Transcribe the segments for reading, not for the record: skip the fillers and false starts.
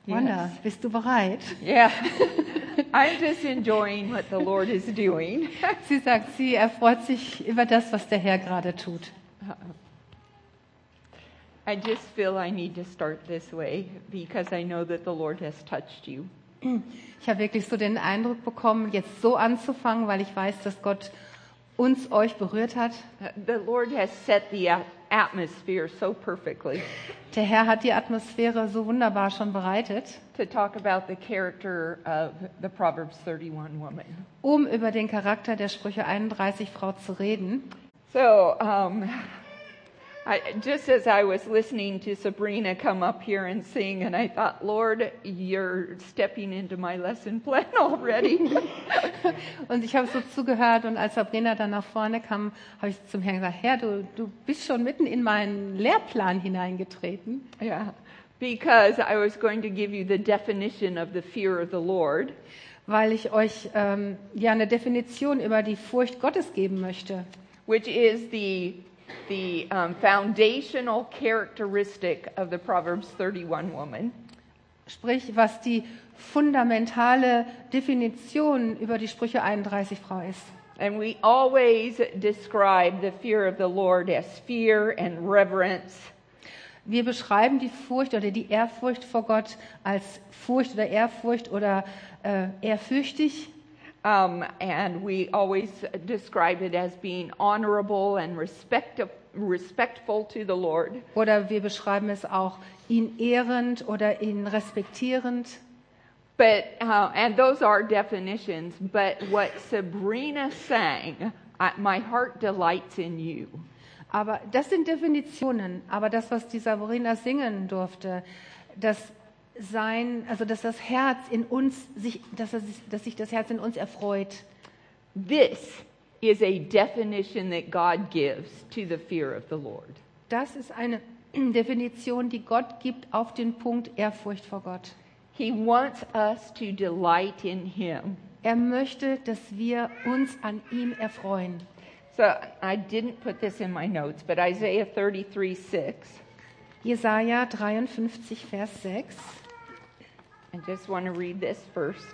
Wanda, bist du bereit? Yeah. I'm just enjoying what the Lord is doing. Sie sagt, sie erfreut sich über das, was der Herr gerade tut. I just feel I need to start this way because I know that the Lord has touched you. Ich habe wirklich so den Eindruck bekommen, jetzt so anzufangen, weil ich weiß, dass Gott euch berührt hat. The Lord has set the atmosphere so perfectly Der Herr hat die Atmosphäre so wunderbar schon bereitet, to talk about the character of the Proverbs 31 woman. um über den Charakter der Sprüche 31 Frau zu reden. So, just as I was listening to Sabrina come up here and sing, and I thought, Lord, you're stepping into my lesson plan already. Und ich habe so zugehört und als Sabrina dann nach vorne kam, habe ich zum Herrn gesagt, Herr, du bist schon mitten in meinen Lehrplan hineingetreten. Yeah, because I was going to give you the definition of the fear of the Lord. Weil ich euch eine Definition über die Furcht Gottes geben möchte. Which is the foundational characteristic of the Proverbs 31 woman. Sprich, was die fundamentale Definition über die Sprüche 31 Frau ist. And we always describe the fear of the Lord as fear and reverence. Wir beschreiben die Furcht oder die Ehrfurcht vor Gott als Furcht oder Ehrfurcht oder ehrfürchtig. And we always describe it as being honorable and respectful to the Lord. Oder wir beschreiben es auch ihn ehrend oder ihn respektierend. But and those are definitions. But what Sabrina sang, my heart delights in you. Aber das sind Definitionen. Aber das, was die Sabrina singen durfte, dass das Herz in uns dass sich das Herz in uns erfreut. This is a definition that God gives to the fear of the Lord. Das ist eine Definition, die Gott gibt auf den Punkt Ehrfurcht vor Gott. He wants us to delight in him. Er möchte, dass wir uns an ihm erfreuen. So I didn't put this in my notes, but Isaiah 33:6. Jesaja 53, Vers 6. I just want to read this first.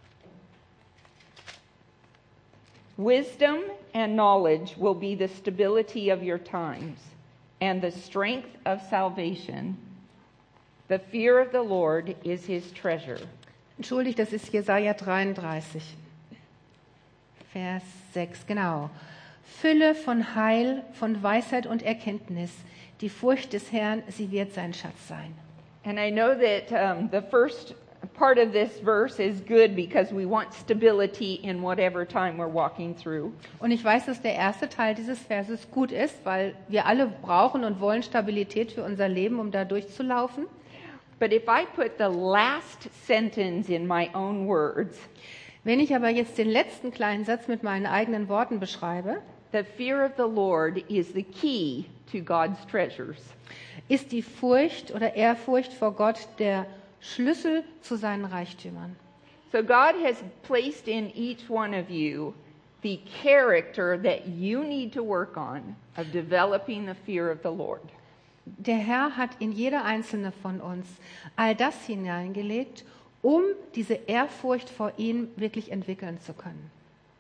Wisdom and knowledge will be the stability of your times, and the strength of salvation. The fear of the Lord is his treasure. Entschuldigt, das ist Jesaja 33, Vers 6, genau. Fülle von Heil, von Weisheit und Erkenntnis. Die Furcht des Herrn, sie wird sein Schatz sein. And I know that the first part of this verse is good because we want stability in whatever time we're walking through. Und ich weiß, dass der erste Teil dieses Verses gut ist, weil wir alle brauchen und wollen Stabilität für unser Leben, um da durchzulaufen. But if I put the last sentence in my own words, wenn ich aber jetzt den letzten kleinen Satz mit meinen eigenen Worten beschreibe, the fear of the Lord is the key to God's treasures. Ist die Furcht oder Ehrfurcht vor Gott der Schlüssel zu seinen Reichtümern. So God has placed in each one of you the character that you need to work on of developing the fear of the Lord. Der Herr hat in jeder einzelne von uns all das hineingelegt, um diese Ehrfurcht vor ihm wirklich entwickeln zu können.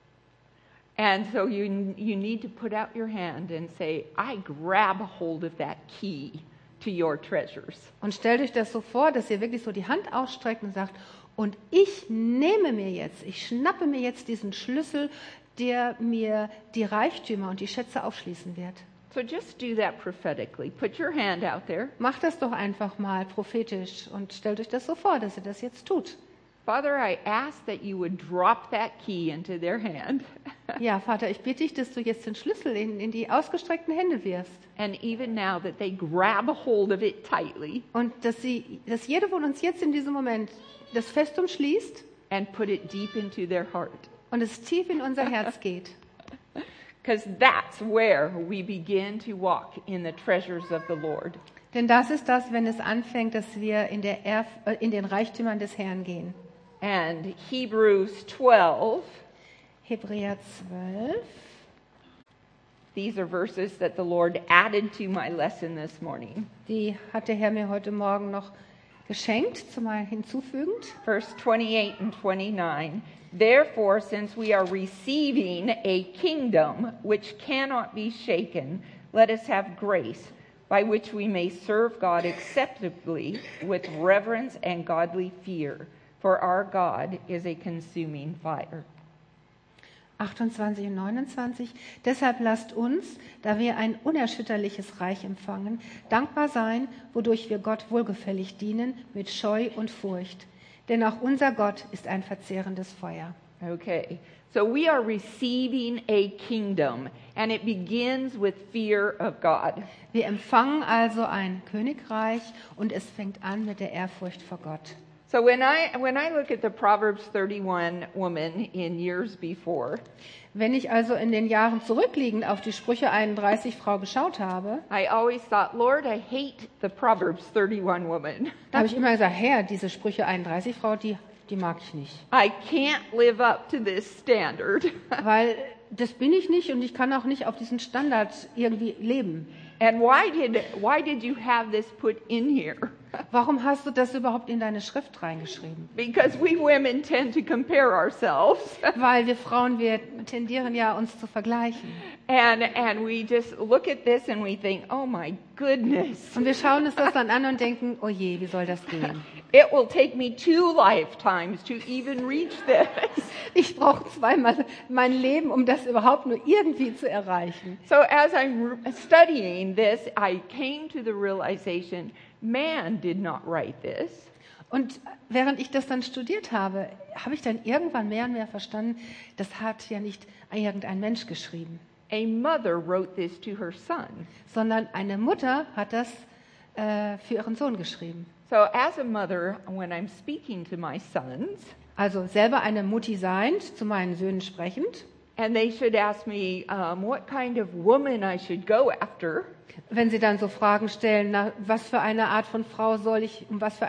And so you need to put out your hand and say, I grab hold of that key to your treasures. Und stellt euch das so vor, dass ihr wirklich so die Hand ausstreckt und sagt, und ich schnappe mir jetzt diesen Schlüssel, der mir die Reichtümer und die Schätze aufschließen wird. So just do that prophetically. Put your hand out there. Macht das doch einfach mal prophetisch und stellt euch das so vor, dass ihr das jetzt tut. Father, I ask that you would drop that key into their hand. Ja, Vater, ich bitte dich, dass du jetzt den Schlüssel in die ausgestreckten Hände wirfst. And even now that they grab a hold of it tightly. Und dass jeder von uns jetzt in diesem Moment das fest umschließt. And put it deep into their heart. Und es tief in unser Herz geht. Because that's where we begin to walk in the treasures of the Lord. Denn das ist das, wenn es anfängt, dass wir in den Reichtümern des Herrn gehen. And Hebrews 12. Hebräer 12. These are verses that the Lord added to my lesson this morning. Die hat der Herr mir heute Morgen noch geschenkt, zumal hinzufügend. Verse 28 and 29. Therefore, since we are receiving a kingdom which cannot be shaken, let us have grace, by which we may serve God acceptably with reverence and godly fear. For our God is a consuming fire. 28 und 29. Deshalb lasst uns, da wir ein unerschütterliches Reich empfangen, dankbar sein, wodurch wir Gott wohlgefällig dienen, mit Scheu und Furcht. Denn auch unser Gott ist ein verzehrendes Feuer. Okay, so we are receiving a kingdom, and it begins with fear of God. Wir empfangen also ein Königreich und es fängt an mit der Ehrfurcht vor Gott. So when I look at the Proverbs 31 woman in years before, Wenn ich also in den Jahren zurückliegend auf die Sprüche 31 Frau geschaut habe, I always thought, Lord, I hate the Proverbs 31 woman. da habe ich immer gesagt, Herr, diese Sprüche 31 Frau, die mag ich nicht. I can't live up to this standard. Weil das bin ich nicht und ich kann auch nicht auf diesen Standard irgendwie leben. And why did you have this put in here? Warum hast du das überhaupt in deine Schrift reingeschrieben? Because we women tend to compare ourselves. Weil wir Frauen, wir tendieren ja, uns zu vergleichen. And we just look at this and we think, oh my goodness. Und wir schauen uns das dann an und denken, oh je, wie soll das gehen? It will take me 2 lifetimes to even reach this. Ich brauche zweimal mein Leben, um das überhaupt nur irgendwie zu erreichen. So as I'm studying this, I came to the realization, man did not write this. Und während ich das dann studiert habe, habe ich dann irgendwann mehr und mehr verstanden, das hat ja nicht irgendein Mensch geschrieben, A mother wrote this to her son. sondern eine Mutter hat das für ihren Sohn geschrieben. So as a mother, when I'm speaking to my sons, Also selber eine Mutti seiend, zu meinen Söhnen sprechend, and they should ask me what kind of woman I should go after, wenn sie dann so Fragen stellen, na, um was für eine Art von Frau soll ich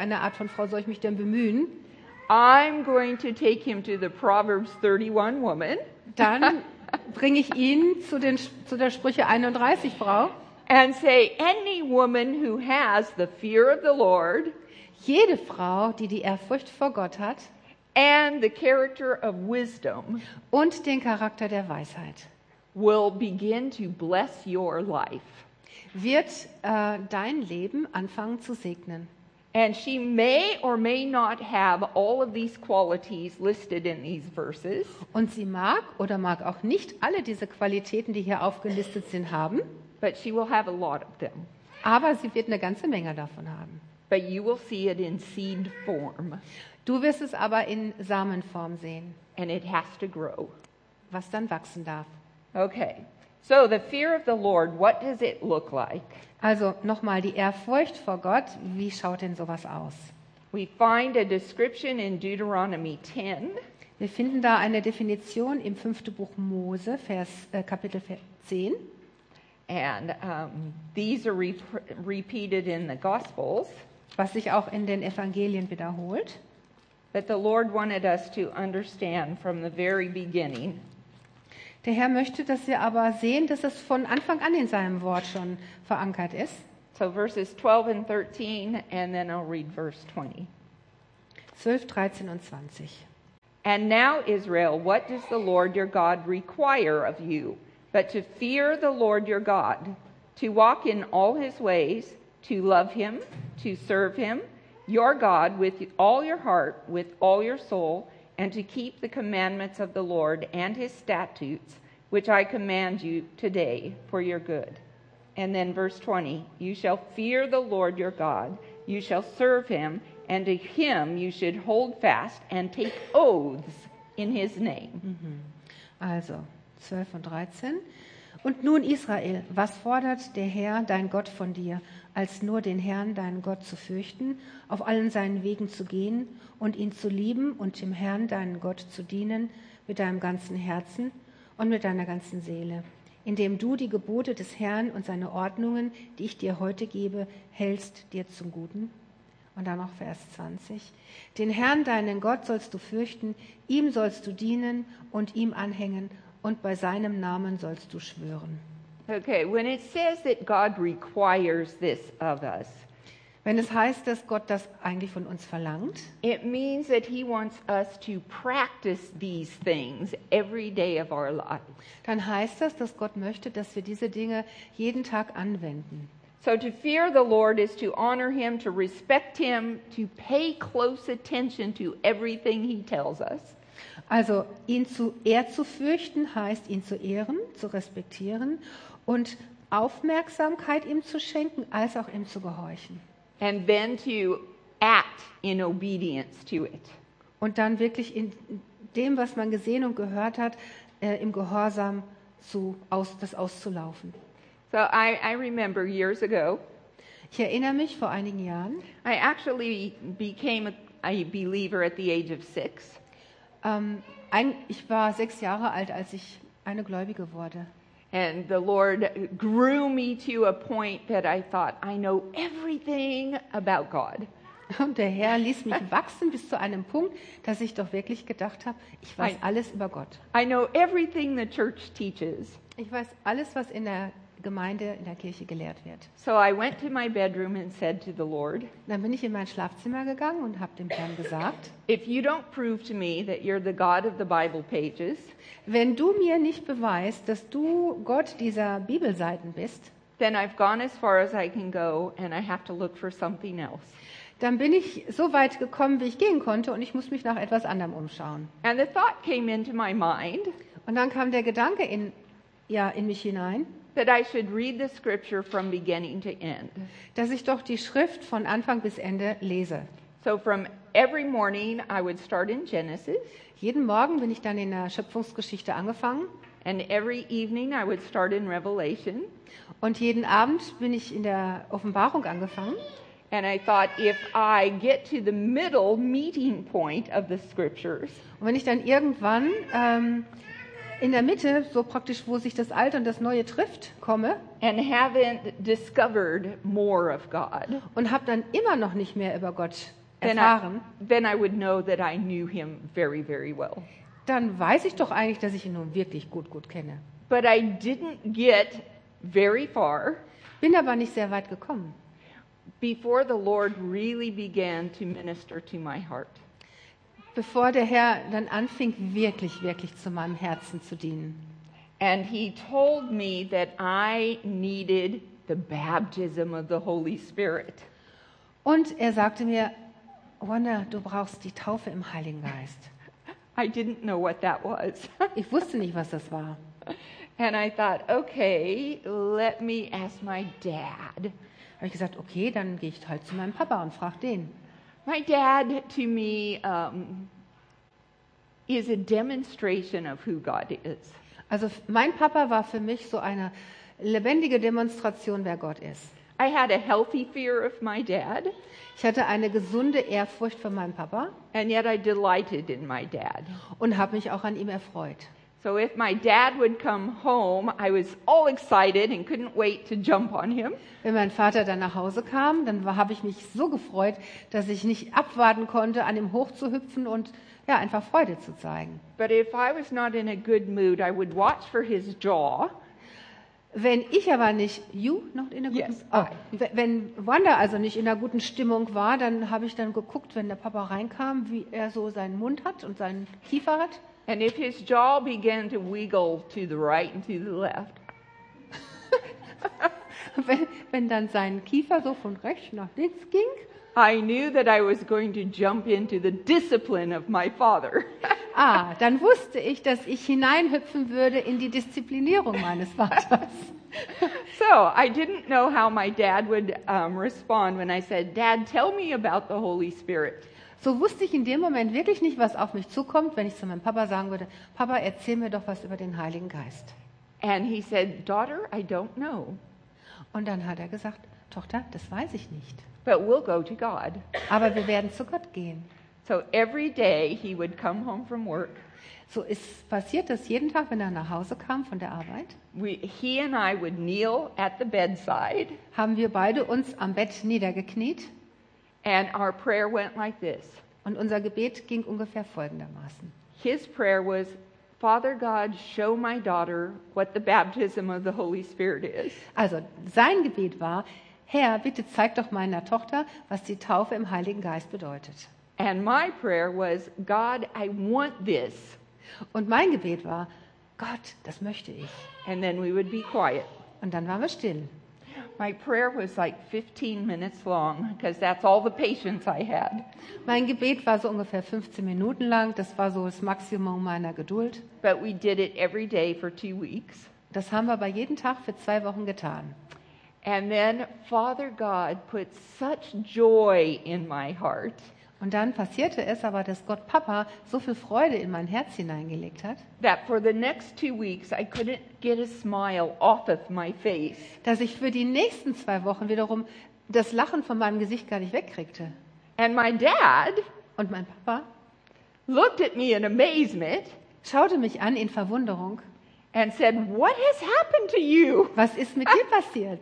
mich denn bemühen, I'm going to take him to the Proverbs 31 woman dann bringe ich ihn zu der Sprüche 31 Frau. and say, any woman who has the fear of the Lord Jede Frau, die die Ehrfurcht vor Gott hat and the character of wisdom und den Charakter der Weisheit, will begin to bless your life. wird dein Leben anfangen zu segnen. And she may or may not have all of these qualities listed in these verses, Und sie mag oder mag auch nicht alle diese Qualitäten, die hier aufgelistet sind, haben, but she will have a lot of them. aber sie wird eine ganze Menge davon haben. But you will see it in seed form, Du wirst es aber in Samenform sehen, and it has to grow. was dann wachsen darf. Okay, so the fear of the Lord, what does it look like? Also nochmal die Ehrfurcht vor Gott, wie schaut denn sowas aus? We find a description in Deuteronomy 10, Wir finden da eine Definition im 5. Buch Mose, Kapitel 10. and these are repeated in the Gospels. Was sich auch in den Evangelien wiederholt. That the Lord wanted us to understand from the very beginning. Der Herr möchte, dass wir aber sehen, dass es von Anfang an in seinem Wort schon verankert ist. So verses 12 and 13, and then I'll read verse 20. 12, 13 und 20. And now, Israel, what does the Lord your God require of you? But to fear the Lord your God, to walk in all his ways, to love him, to serve him, your God, with all your heart, with all your soul, and to keep the commandments of the Lord and his statutes, which I command you today for your good. And then verse 20, you shall fear the Lord your God, you shall serve him, and to him you should hold fast and take oaths in his name. Also 12 und 13. Und nun Israel, was fordert der Herr, dein Gott, von dir, als nur den Herrn, deinen Gott, zu fürchten, auf allen seinen Wegen zu gehen und ihn zu lieben und dem Herrn, deinen Gott, zu dienen mit deinem ganzen Herzen und mit deiner ganzen Seele, indem du die Gebote des Herrn und seine Ordnungen, die ich dir heute gebe, hältst dir zum Guten? Und dann noch Vers 20. Den Herrn, deinen Gott, sollst du fürchten, ihm sollst du dienen und ihm anhängen und bei seinem Namen sollst du schwören. Okay, when it says that God requires this of us, Wenn es heißt, dass Gott das eigentlich von uns verlangt, it means that he wants us to practice these things every day of our lives. dann heißt das, dass Gott möchte, dass wir diese Dinge jeden Tag anwenden. So to fear the Lord is to honor him, to respect him, to pay close attention to everything he tells us. Also zu fürchten heißt, ihn zu ehren, zu respektieren und Aufmerksamkeit ihm zu schenken, als auch ihm zu gehorchen. And then to act in obedience to it. Und dann wirklich in dem, was man gesehen und gehört hat, im Gehorsam das auszulaufen. So I remember years ago, Ich erinnere mich, vor einigen Jahren, I actually became a believer at the age of 6. ich war 6 Jahre alt, als ich eine Gläubige wurde. And the Lord grew me to a point that I thought, I know everything about God. Und der Herr ließ mich wachsen bis zu einem Punkt, dass ich doch wirklich gedacht habe, ich weiß alles über Gott. I know everything the church teaches. Ich weiß alles, was in der Gemeinde, in der Kirche gelehrt wird. So I went to my bedroom and said to the Lord, Dann bin ich in mein Schlafzimmer gegangen und habe dem Herrn gesagt, if you don't prove to me that you're the God of the Bible pages, wenn du mir nicht beweist, dass du Gott dieser Bibelseiten bist, then I've gone as far as I can go and I have to look for something else. dann bin ich so weit gekommen, wie ich gehen konnte und ich muss mich nach etwas anderem umschauen. And the thought came into my mind Und dann kam der Gedanke in mich hinein, that I should read the scripture from beginning to end. dass ich doch die Schrift von Anfang bis Ende lese. So from every morning I would start in Genesis, Jeden Morgen bin ich dann in der Schöpfungsgeschichte angefangen and every evening I would start in Revelation. und jeden Abend bin ich in der Offenbarung angefangen. And I thought, if I get to the middle meeting point of the scriptures, Und wenn ich dann irgendwann in der Mitte, so praktisch, wo sich das Alte und das Neue trifft, komme and haven't discovered more of God, und habe dann immer noch nicht mehr über Gott then erfahren, I would know that I knew him very, very well. dann weiß ich doch eigentlich, dass ich ihn nun wirklich gut kenne. But I didn't get very far Bin aber nicht sehr weit gekommen, before the Lord really began to minister to my heart. bevor der Herr dann anfing, wirklich zu meinem Herzen zu dienen. And he told me that I needed the baptism of the Holy Spirit. Und er sagte mir, Wanda, du brauchst die Taufe im Heiligen Geist. I didn't know what that was. Ich wusste nicht, was das war. And I thought, okay, let me ask my dad. Habe ich gesagt, okay, dann gehe ich halt zu meinem Papa und frage den. My dad, to me, is a demonstration of who God is. Also mein Papa war für mich so eine lebendige Demonstration, wer Gott ist. I had a healthy fear of my dad, Ich hatte eine gesunde Ehrfurcht vor meinem Papa and yet I delighted in my dad. und habe mich auch an ihm erfreut. So if my dad would come home, I was all excited and couldn't wait to jump on him. Wenn mein Vater dann nach Hause kam, dann habe ich mich so gefreut, dass ich nicht abwarten konnte, an ihm hochzuhüpfen und ja, einfach Freude zu zeigen. But if I was not in a good mood, I would watch for his jaw. Wenn ich aber nicht, Yes, wenn Wanda also nicht in einer guten Stimmung war, dann habe ich dann geguckt, wenn der Papa reinkam, wie er so seinen Mund hat und seinen Kiefer hat. And if his jaw began to wiggle to the right and to the left, wenn dann sein Kiefer so von rechts nach links ging, I knew that I was going to jump into the discipline of my father. dann wusste ich, dass ich hineinhüpfen würde in die Disziplinierung meines Vaters. So I didn't know how my dad would respond when I said, Dad, tell me about the Holy Spirit. So wusste ich in dem Moment wirklich nicht, was auf mich zukommt, wenn ich zu meinem Papa sagen würde, Papa, erzähl mir doch was über den Heiligen Geist. And he said, Daughter, I don't know, Und dann hat er gesagt, Tochter, das weiß ich nicht. but we'll go to God. Aber wir werden zu Gott gehen. So every day he would come home from work. So ist passiert das jeden Tag, wenn er nach Hause kam von der Arbeit, He and I would kneel at the bedside, haben wir beide uns am Bett niedergekniet and our prayer went like this. und unser Gebet ging ungefähr folgendermaßen. His prayer was, Father God, show my daughter what the baptism of the Holy Spirit is. Also sein Gebet war, Herr, bitte zeig doch meiner Tochter, was die Taufe im Heiligen Geist bedeutet. And my prayer was, God, I want this. Und mein Gebet war, Gott, das möchte ich. And then we would be quiet. Und dann waren wir still. My prayer was like 15 minutes long because that's all the patience I had. Mein Gebet war so ungefähr 15 Minuten lang. Das war so das Maximum meiner Geduld. But we did it every day for 2 weeks. Das haben wir aber jeden Tag für 2 Wochen getan. And then Father God put such joy in my heart Und dann passierte es aber, dass Gott Papa so viel Freude in mein Herz hineingelegt hat, that for the next 2 weeks I couldn't get a smile off of my face. dass ich für die nächsten 2 Wochen wiederum das Lachen von meinem Gesicht gar nicht wegkriegte. And my dad Und mein Papa looked at me in amazement schaute mich an in Verwunderung. and said, "What has happened to you?" Was ist mit dir passiert?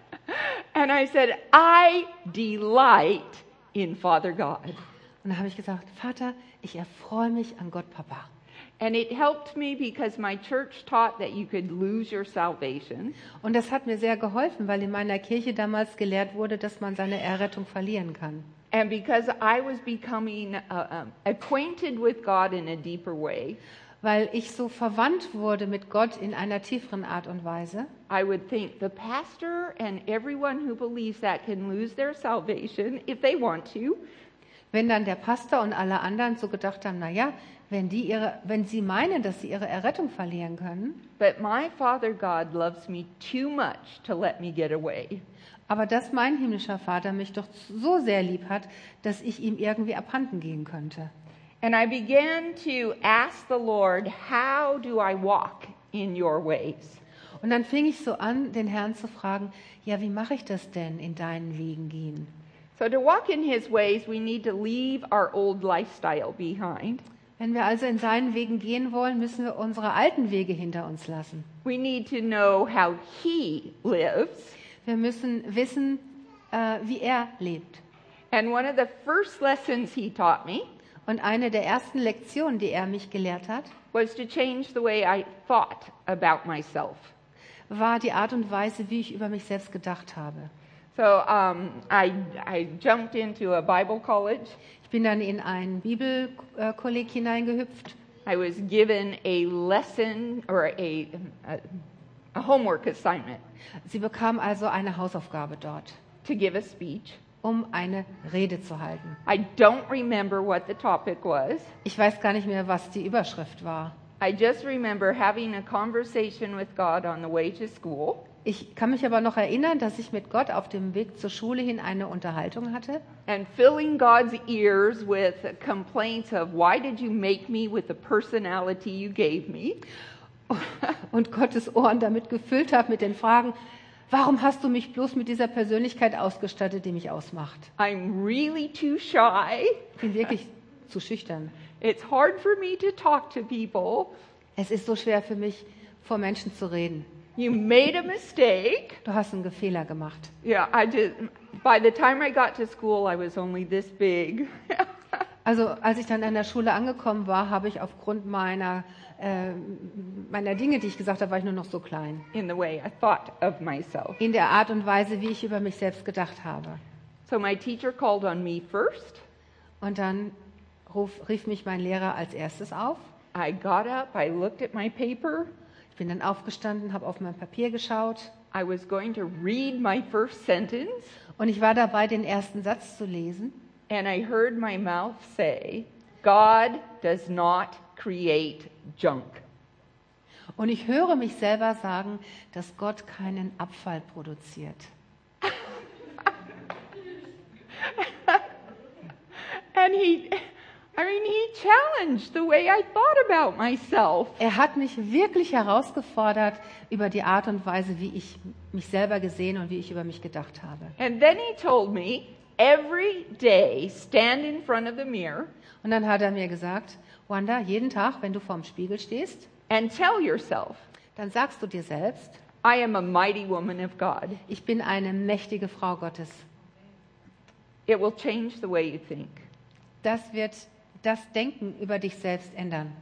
And I said, "I delight in Father God." Und dann habe ich gesagt, Vater, ich erfreue mich an Gott Papa. And it helped me because my church taught that you could lose your salvation. Und das hat mir sehr geholfen, weil in meiner Kirche damals gelehrt wurde, dass man seine Errettung verlieren kann. And because I was becoming acquainted with God in a deeper way, Weil ich so verwandt wurde mit Gott in einer tieferen Art und Weise. I would think the pastor and everyone who believes that can lose their salvation if they want to. Wenn dann der Pastor und alle anderen so gedacht haben, naja, wenn sie meinen, dass sie ihre Errettung verlieren können, But my Father God loves me too much to let me get away. aber dass mein himmlischer Vater mich doch so sehr lieb hat, dass ich ihm irgendwie abhanden gehen könnte. And I began to ask the Lord, how do I walk in your ways? Und dann fing ich so an, den Herrn zu fragen, ja, wie mache ich das denn, in deinen Wegen gehen? So to walk in his ways, we need to leave our old lifestyle behind. Wenn wir also in seinen Wegen gehen wollen, müssen wir unsere alten Wege hinter uns lassen. We need to know how he lives. Wir müssen wissen, wie er lebt. And one of the first lessons he taught me Und eine der ersten Lektionen, die er mich gelehrt hat, was to change the way I thought about myself. war die Art und Weise, wie ich über mich selbst gedacht habe. So I jumped into a Bible college. Ich bin dann in ein Bibelkolleg hineingehüpft. I was given a lesson or a homework assignment Sie bekam also eine Hausaufgabe dort, to give a speech. um eine Rede zu halten. I don't remember what the topic was. Ich weiß gar nicht mehr, was die Überschrift war. I just remember having a conversation with God on the way to school. Ich kann mich aber noch erinnern, dass ich mit Gott auf dem Weg zur Schule hin eine Unterhaltung hatte And filling God's ears with complaints of, why did you make me with the personality you gave me? und Gottes Ohren damit gefüllt habe mit den Fragen, warum hast du mich bloß mit dieser Persönlichkeit ausgestattet, die mich ausmacht? I'm really too shy. Ich bin wirklich zu schüchtern. It's hard for me to talk to people. Es ist so schwer für mich, vor Menschen zu reden. You made a mistake. Du hast einen Fehler gemacht. Yeah, by the time I got to school, I was only this big. Also als ich dann an der Schule angekommen war, habe ich aufgrund meiner Dinge, die ich gesagt habe, war ich nur noch so klein. In the way I thought of myself. In der Art und Weise, wie ich über mich selbst gedacht habe. So my teacher called on me first. Und dann rief mich mein Lehrer als erstes auf. I got up, I looked at my paper. Ich bin dann aufgestanden, habe auf mein Papier geschaut. I was going to read my first sentence. Und ich war dabei, den ersten Satz zu lesen. And I heard my mouth say, God does not create junk. Und ich höre mich selber sagen, dass Gott keinen Abfall produziert. And he challenged the way I thought about myself. Er hat mich wirklich herausgefordert über die Art und Weise, wie ich mich selber gesehen und wie ich über mich gedacht habe. And then he told me, every day stand in front of the mirror Und dann hat er mir gesagt, Wanda, jeden Tag, wenn du vorm Spiegel stehst, and tell yourself, dann sagst du dir selbst, I am a mighty woman of God. ich bin eine mächtige Frau Gottes. It will change the way you think. Das wird das Denken über dich selbst ändern.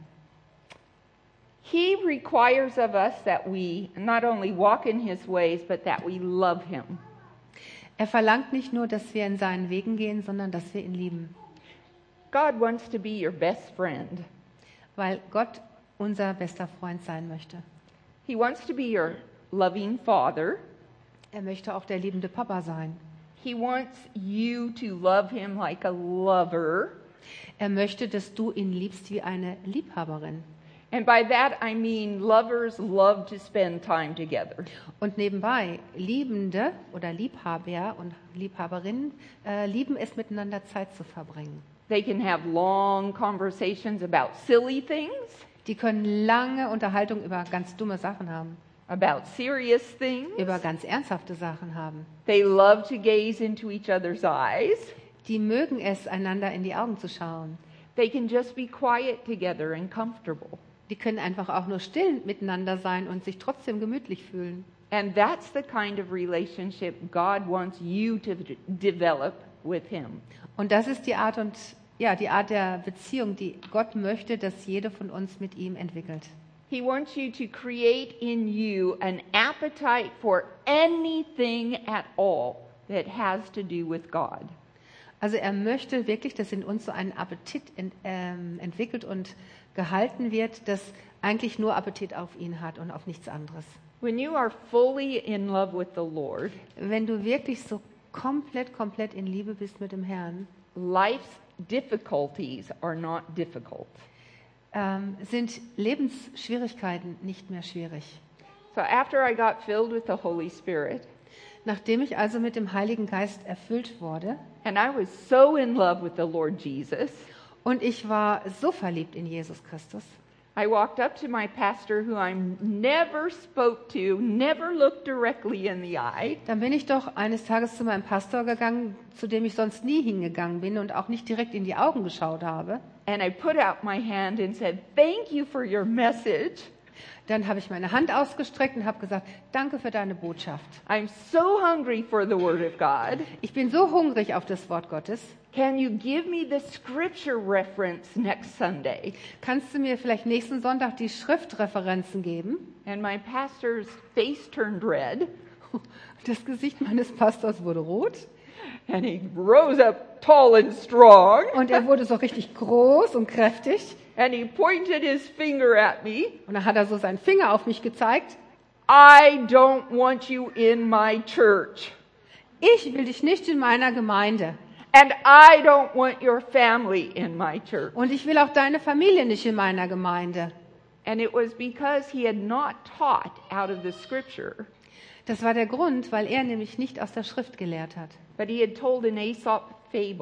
He requires of us that we not only walk in his ways, but that we love him. Er verlangt nicht nur, dass wir in seinen Wegen gehen, sondern dass wir ihn lieben. God wants to be your best friend. Weil Gott unser bester Freund sein möchte. He wants to be your loving father. Er möchte auch der liebende Papa sein. He wants you to love him like a lover. Er möchte, dass du ihn liebst wie eine Liebhaberin. And by that I mean lovers love to spend time together. Und nebenbei, Liebende oder Liebhaber und Liebhaberinnen lieben es, miteinander Zeit zu verbringen. They can have long conversations about silly things, Die können lange Unterhaltung über ganz dumme Sachen haben, about serious things. über ganz ernsthafte Sachen haben. They love to gaze into each other's eyes. Die mögen es, einander in die Augen zu schauen. They can just be quiet together and comfortable. Die können einfach auch nur still miteinander sein und sich trotzdem gemütlich fühlen. And that's the kind of relationship God wants you to develop with him. Und das ist die Art der Beziehung, die Gott möchte, dass jede von uns mit ihm entwickelt. He wants you to create in you an appetite for anything at all that has to do with God. Also er möchte wirklich, dass in uns so ein Appetit entwickelt und gehalten wird, das eigentlich nur Appetit auf ihn hat und auf nichts anderes. When you are fully in love with the Lord, Wenn du wirklich so komplett in Liebe bist mit dem Herrn, life's difficulties are not difficult. sind Lebensschwierigkeiten nicht mehr schwierig. So after I got filled with the Holy Spirit, Nachdem ich also mit dem Heiligen Geist erfüllt wurde and I was so in love with the Lord Jesus, und ich war so verliebt in Jesus Christus, I walked up to my pastor, who I never spoke to, never looked directly in the eye, dann bin ich doch eines Tages zu meinem Pastor gegangen, zu dem ich sonst nie hingegangen bin und auch nicht direkt in die Augen geschaut habe. and I put out my hand and said, "Thank you for your message. Dann habe ich meine Hand ausgestreckt und habe gesagt, danke für deine Botschaft. I'm so hungry for the Word of God. Ich bin so hungrig auf das Wort Gottes. Can you give me the scripture reference next Sunday?" Kannst du mir vielleicht nächsten Sonntag die Schriftreferenzen geben? And my pastor's face turned red, Das Gesicht meines Pastors wurde rot and he rose up tall and strong, und er wurde so richtig groß und kräftig. and he pointed his finger at me. Und dann hat er so seinen Finger auf mich gezeigt. "I don't want you in my church, Ich will dich nicht in meiner Gemeinde. and I don't want your family in my church." Und ich will auch deine Familie nicht in meiner Gemeinde. And it was because he had not taught out of the scripture, Das war der Grund, weil er nämlich nicht aus der Schrift gelehrt hat. but he had told an Aesop fable.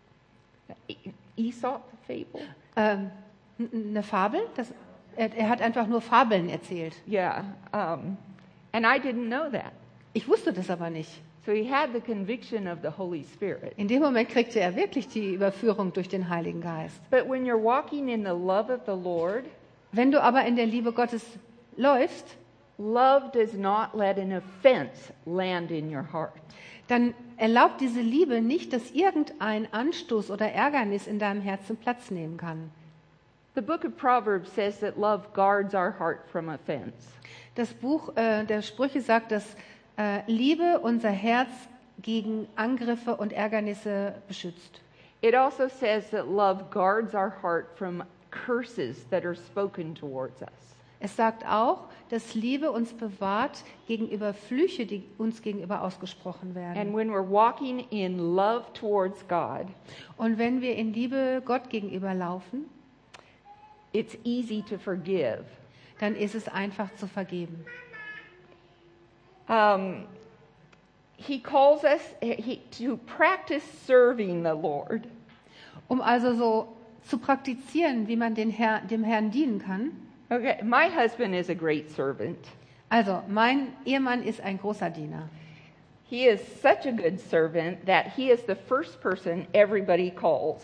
Aesop fable? Eine Fabel? Er hat einfach nur Fabeln erzählt. Yeah. And I didn't know that. Ich wusste das aber nicht. So he had the conviction of the Holy Spirit. In dem Moment kriegte er wirklich die Überführung durch den Heiligen Geist. But when you're walking in the love of the Lord, Wenn du aber in der Liebe Gottes läufst, love does not let an offense land in your heart. dann erlaubt diese Liebe nicht, dass irgendein Anstoß oder Ärgernis in deinem Herzen Platz nehmen kann. The book of Proverbs says that love guards our heart from offense. Das Buch der Sprüche sagt, dass Liebe unser Herz gegen Angriffe und Ärgernisse beschützt. It also says that love guards our heart from curses that are spoken towards us. Es sagt auch, dass Liebe uns bewahrt gegenüber Flüche, die uns gegenüber ausgesprochen werden. And when we're walking in love towards God, Und wenn wir in Liebe Gott gegenüber laufen, it's easy to forgive. dann ist es einfach zu vergeben. He calls us to practice serving the Lord. Um also so zu praktizieren, wie man dem Herrn dienen kann. Okay, my husband is a great servant. Also, mein Ehemann ist ein großer Diener. He is such a good servant that he is the first person everybody calls.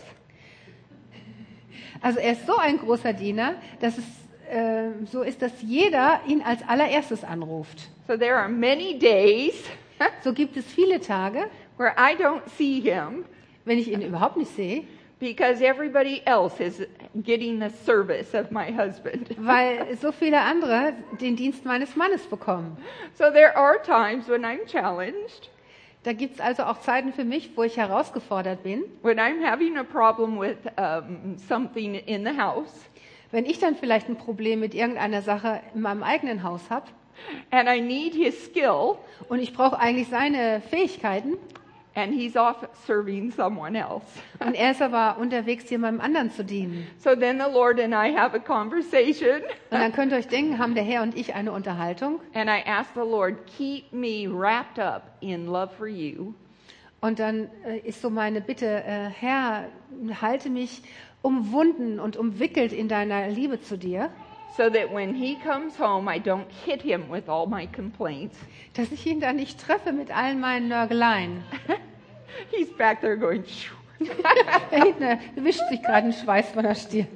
Also er ist so ein großer Diener, dass es so ist, dass jeder ihn als allererstes anruft. So there are many days So gibt es viele Tage, where I don't see him wenn ich ihn überhaupt nicht sehe, because everybody else is getting the service of my husband. weil so viele andere den Dienst meines Mannes bekommen. So there are times when I'm challenged Da gibt es also auch Zeiten für mich, wo ich herausgefordert bin. When I'm having a problem with something in the house, Wenn ich dann vielleicht ein Problem mit irgendeiner Sache in meinem eigenen Haus habe and I need his skill, und ich brauche eigentlich seine Fähigkeiten and he's off serving someone else. und er ist aber unterwegs, jemandem anderen zu dienen. So then the Lord and I have a conversation, Und dann könnt ihr euch denken, haben der Herr und ich eine Unterhaltung. and I ask the Lord, keep me wrapped up in love for you, Und dann ist so meine Bitte, Herr, halte mich umwunden und umwickelt in deiner Liebe zu dir, so that when he comes home, I don't hit him with all my complaints. dass ich ihn dann nicht treffe mit allen meinen Nörgeleien. He's back there going, "Shoo." Da hinten wischt sich gerade ein Schweiß von der Stirn.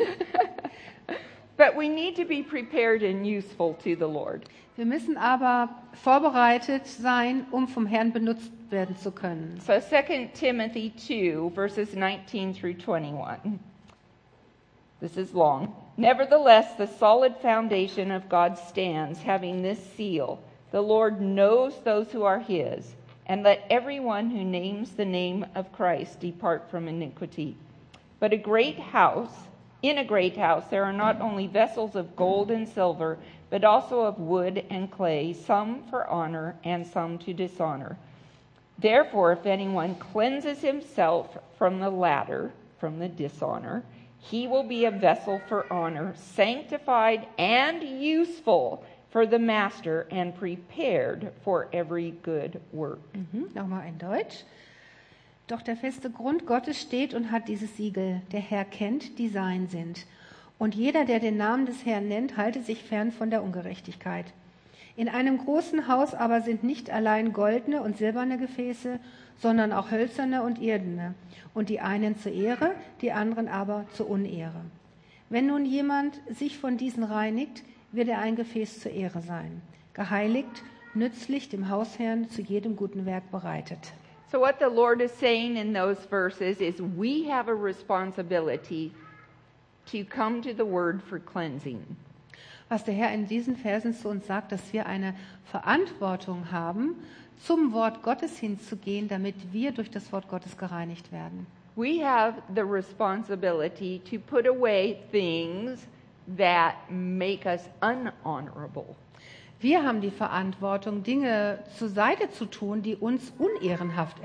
But we need to be prepared and useful to the Lord. Wir müssen aber vorbereitet sein, um vom Herrn benutzt werden zu können. So 2 Timothy 2, verses 19 through 21. This is long. Nevertheless, the solid foundation of God stands, having this seal. The Lord knows those who are his, and let everyone who names the name of Christ depart from iniquity. But in a great house there are not only vessels of gold and silver, but also of wood and clay, some for honor and some to dishonor. Therefore, if anyone cleanses himself from the latter, from the dishonor, he will be a vessel for honor, sanctified and useful for the master and prepared for every good work. Nochmal in Deutsch. Doch der feste Grund Gottes steht und hat dieses Siegel. Der Herr kennt, die sein sind. Und jeder, der den Namen des Herrn nennt, halte sich fern von der Ungerechtigkeit. In einem großen Haus aber sind nicht allein goldene und silberne Gefäße, sondern auch hölzerne und irdene. Und die einen zur Ehre, die anderen aber zur Unehre. Wenn nun jemand sich von diesen reinigt, wird er ein Gefäß zur Ehre sein. Geheiligt, nützlich dem Hausherrn zu jedem guten Werk bereitet. So what the Lord is saying in those verses is we have a responsibility to come to the word for cleansing. Was der Herr in diesen Versen zu uns sagt, dass wir eine Verantwortung haben, zum Wort Gottes hinzugehen, damit wir durch das Wort Gottes gereinigt werden. We have the responsibility to put away things that make us unhonorable. Wir haben die Verantwortung, Dinge zur Seite zu tun, die uns unehrenhaft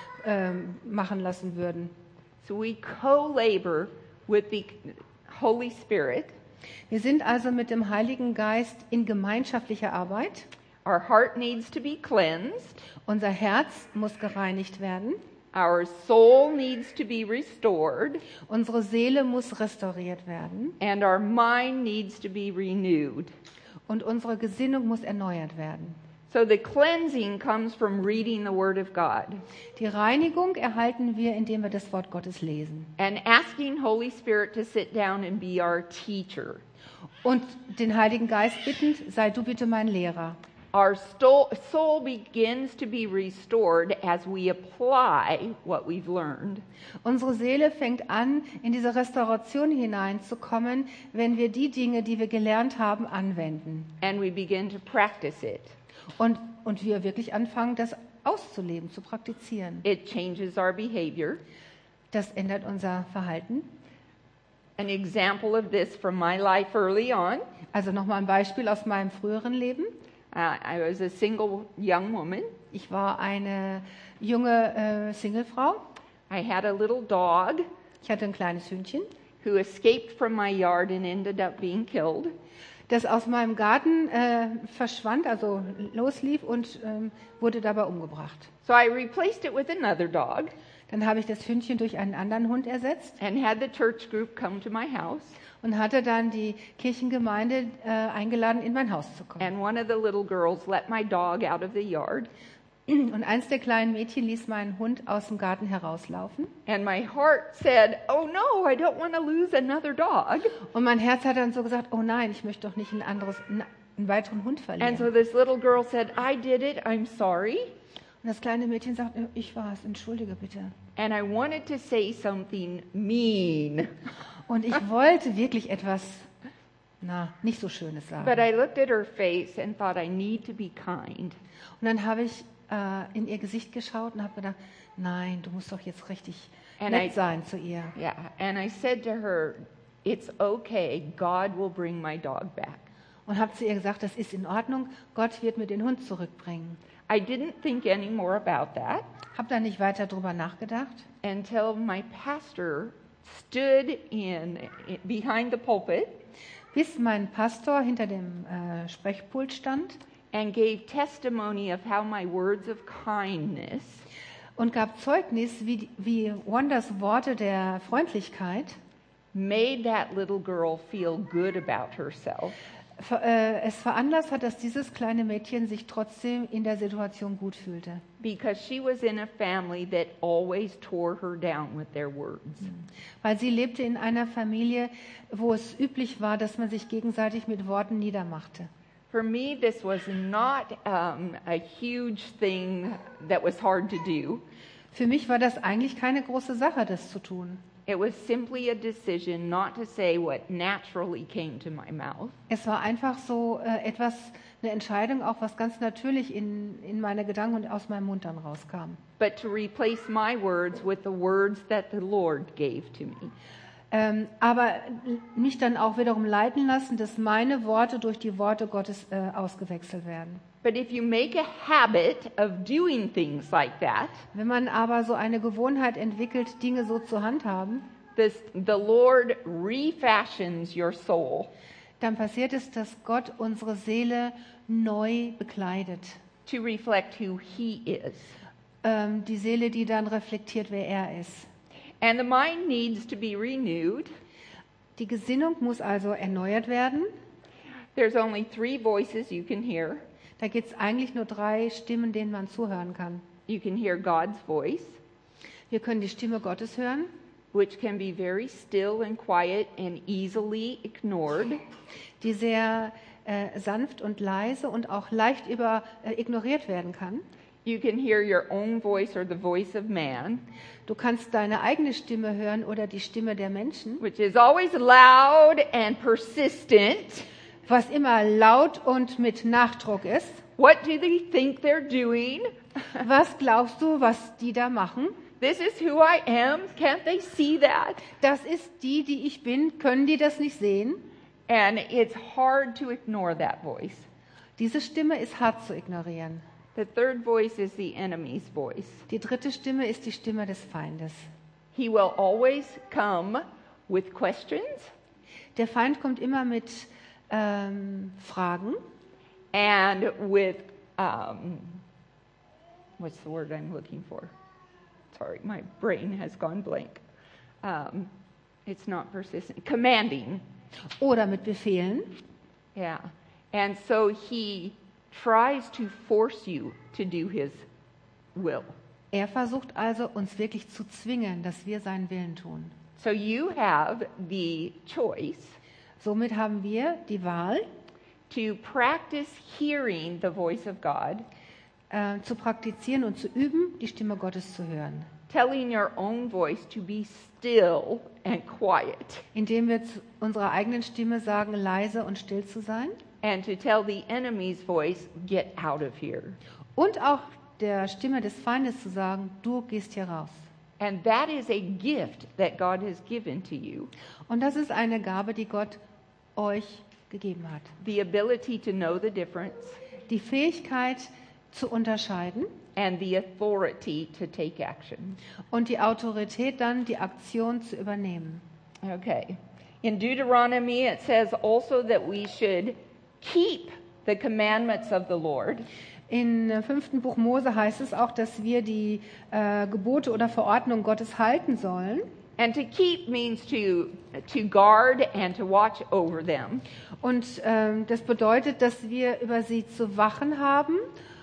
machen lassen würden. So we co-labor with the Holy Spirit. Wir sind also mit dem Heiligen Geist in gemeinschaftlicher Arbeit. Our heart needs to be cleansed. Unser Herz muss gereinigt werden. Our soul needs to be restored. Unsere Seele muss restauriert werden. And our mind needs to be renewed. Und unsere Gesinnung muss erneuert werden. So the cleansing comes from reading the Word of God. Die Reinigung erhalten wir, indem wir das Wort Gottes lesen. And asking Holy Spirit to sit down and be our teacher. Und den Heiligen Geist bittend, sei du bitte mein Lehrer. Our soul begins to be restored as we apply what we've learned. Unsere Seele fängt an, in diese Restauration hineinzukommen, wenn wir die Dinge, die wir gelernt haben, anwenden. And we begin to practice it. Und wir wirklich anfangen, das auszuleben, zu praktizieren. It changes our behavior. Das ändert unser Verhalten. An example of this from my life early on. Also nochmal ein Beispiel aus meinem früheren Leben. I was a single young woman. Ich war eine junge Singlefrau. I had a little dog Ich hatte ein kleines Hündchen, who escaped from my yard and ended up being killed. das aus meinem Garten verschwand, also loslief und wurde dabei umgebracht. So I replaced it with another dog Dann habe ich das Hündchen durch einen anderen Hund ersetzt and had the church group come to my house. und hatte dann die Kirchengemeinde eingeladen, in mein Haus zu kommen. And one of the little girls let my dog out of the yard. Und eins der kleinen Mädchen ließ meinen Hund aus dem Garten herauslaufen. And my heart said, oh no, I don't want to lose another dog. Und mein Herz hat dann so gesagt, oh nein, ich möchte doch nicht einen weiteren Hund And so verlieren. this little girl said, I did it, I'm sorry. Und das kleine Mädchen sagt, ich war es, entschuldige bitte. And I wanted to say something mean. Und ich wollte wirklich etwas, nicht so Schönes sagen. But I looked at her face and thought, I need to be kind. Und dann habe ich in ihr Gesicht geschaut und habe gedacht, nein, du musst doch jetzt richtig And nett sein zu ihr. Yeah, and I said to her, it's okay, God will bring my dog back. Und habe zu ihr gesagt, das ist in Ordnung, Gott wird mir den Hund zurückbringen. I didn't think any more about that Habe da nicht weiter drüber nachgedacht, until my pastor stood behind the pulpit bis mein Pastor hinter dem Sprechpult stand and gave testimony of how my words of kindness und gab Zeugnis, wie Wandas Worte der Freundlichkeit made that little girl feel good about herself. Es veranlasst hat, dass dieses kleine Mädchen sich trotzdem in der Situation gut fühlte. Because she was in a family that always tore her down with their words. Weil sie lebte in einer Familie, wo es üblich war, dass man sich gegenseitig mit Worten niedermachte. For me, this was not a huge thing that was hard to do. Für mich war das eigentlich keine große Sache, das zu tun. It was simply a decision not to say what naturally came to my mouth, Es war einfach so eine Entscheidung, auch was ganz natürlich in meine Gedanken und aus meinem Mund dann rauskam. but to replace my words with the words that the Lord gave to me. Aber mich dann auch wiederum leiten lassen, dass meine Worte durch die Worte Gottes ausgewechselt werden. But if you make a habit of doing things like that, Wenn man aber so eine Gewohnheit entwickelt, Dinge so zu handhaben, the Lord refashions your soul dann passiert es, dass Gott unsere Seele neu bekleidet. to reflect who He is. Die Seele, die dann reflektiert, wer er ist. And the mind needs to be renewed. Die Gesinnung muss also erneuert werden. There's only 3 voices you can hear. Da gibt es eigentlich nur 3 Stimmen, denen man zuhören kann. You can hear God's voice, Wir können die Stimme Gottes hören, which can be very still and quiet and easily ignored. die sehr sanft und leise und auch leicht ignoriert werden kann. You can hear your own voice or the voice of man, Du kannst deine eigene Stimme hören oder die Stimme der Menschen, which is always loud and persistent. was immer laut und mit Nachdruck ist. What do they think they're doing? Was glaubst du, was die da machen? This is who I am. Can't they see that? Das ist die ich bin. Können die das nicht sehen? And it's hard to ignore that voice. Diese Stimme ist hart zu ignorieren. The third voice is the enemy's voice. Die dritte Stimme ist die Stimme des Feindes. He will always come with questions Der Feind kommt immer mit Fragen and with, what's the word I'm looking for? Sorry, my brain has gone blank. It's not persistent. Commanding. oder mit Befehlen. Yeah. And so he tries to force you to do his will. Er versucht also, uns wirklich zu zwingen, dass wir seinen Willen tun. So you have the choice Somit haben wir die Wahl, to practice hearing the voice of God, zu praktizieren und zu üben, die Stimme Gottes zu hören. telling your own voice to be still and quiet, Indem wir zu unserer eigenen Stimme sagen, leise und still zu sein. and to tell the enemy's voice, get out of here. Und auch der Stimme des Feindes zu sagen, du gehst hier raus. And that is a gift that God has given to you. Und das ist eine Gabe, die Gott euch gegeben hat. The ability to know the difference Die Fähigkeit zu unterscheiden and the authority to take action. und die Autorität dann, die Aktion zu übernehmen. Okay. In Deuteronomy, it says also that we should keep the commandments of the Lord. Im 5. Buch Mose heißt es auch, dass wir die Gebote oder Verordnungen Gottes halten sollen. And to keep means to guard and to watch over them. Und das bedeutet, dass wir über sie zu wachen haben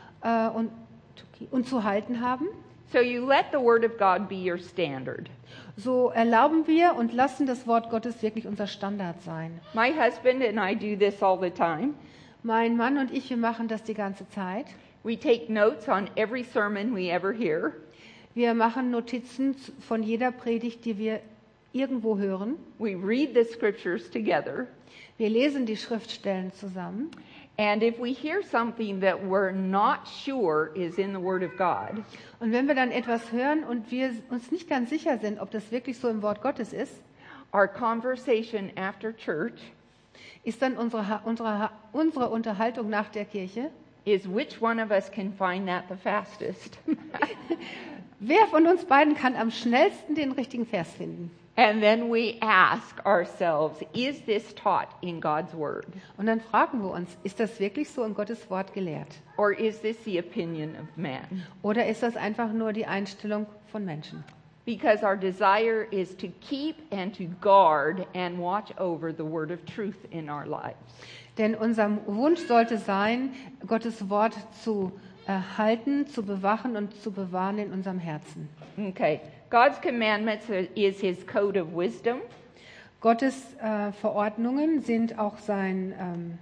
und zu halten haben. So you let the word of God be your standard. So erlauben wir und lassen das Wort Gottes wirklich unser Standard sein. My husband and I do this all the time. Mein Mann und ich, wir machen das die ganze Zeit. We take notes on every sermon we ever hear. Wir machen Notizen von jeder Predigt, die wir irgendwo hören. We read the scriptures together. Wir lesen die Schriftstellen zusammen. And if we hear something that we're not sure is in the Word of God, Und wenn wir dann etwas hören und wir uns nicht ganz sicher sind, ob das wirklich so im Wort Gottes ist, our conversation after church ist dann unsere Unterhaltung nach der Kirche, is which one of us can find that the fastest. wer von uns beiden kann am schnellsten den richtigen Vers finden? And then we ask ourselves, is this taught in God's Word? Und dann fragen wir uns, ist das wirklich so in Gottes Wort gelehrt? Or is this the opinion of man? Oder ist das einfach nur die Einstellung von Menschen? Because our desire is to keep and to guard and watch over the word of truth in our lives. Denn unser Wunsch sollte sein, Gottes Wort zu halten, zu bewachen und zu bewahren in unserem Herzen. Okay. God's commandments is his code of wisdom. Gottes Verordnungen sind auch sein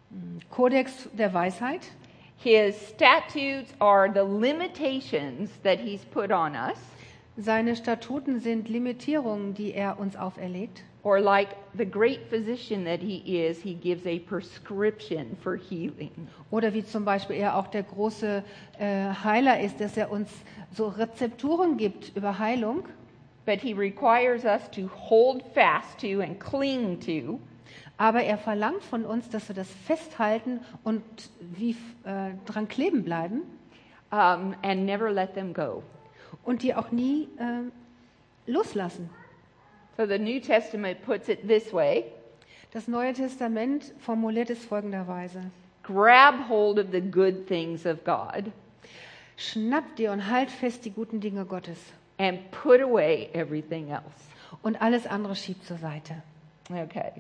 Kodex der Weisheit. His statutes are the limitations that he's put on us. Seine Statuten sind Limitierungen, die er uns auferlegt. Or like the great physician that he is, he gives a prescription for healing. Oder wie zum Beispiel er auch der große Heiler ist, dass er uns so Rezepturen gibt über Heilung. But he requires us to hold fast to and cling to. Aber er verlangt von uns, dass wir das festhalten und wie dran kleben bleiben. And never let them go. Und die auch nie loslassen. So the New Testament puts it this way. Das Neue Testament formuliert es folgenderweise. Grab hold of the good things of God Schnapp dir und halt fest die guten Dinge Gottes. and put away everything else. Und alles andere schieb zur Seite. Okay.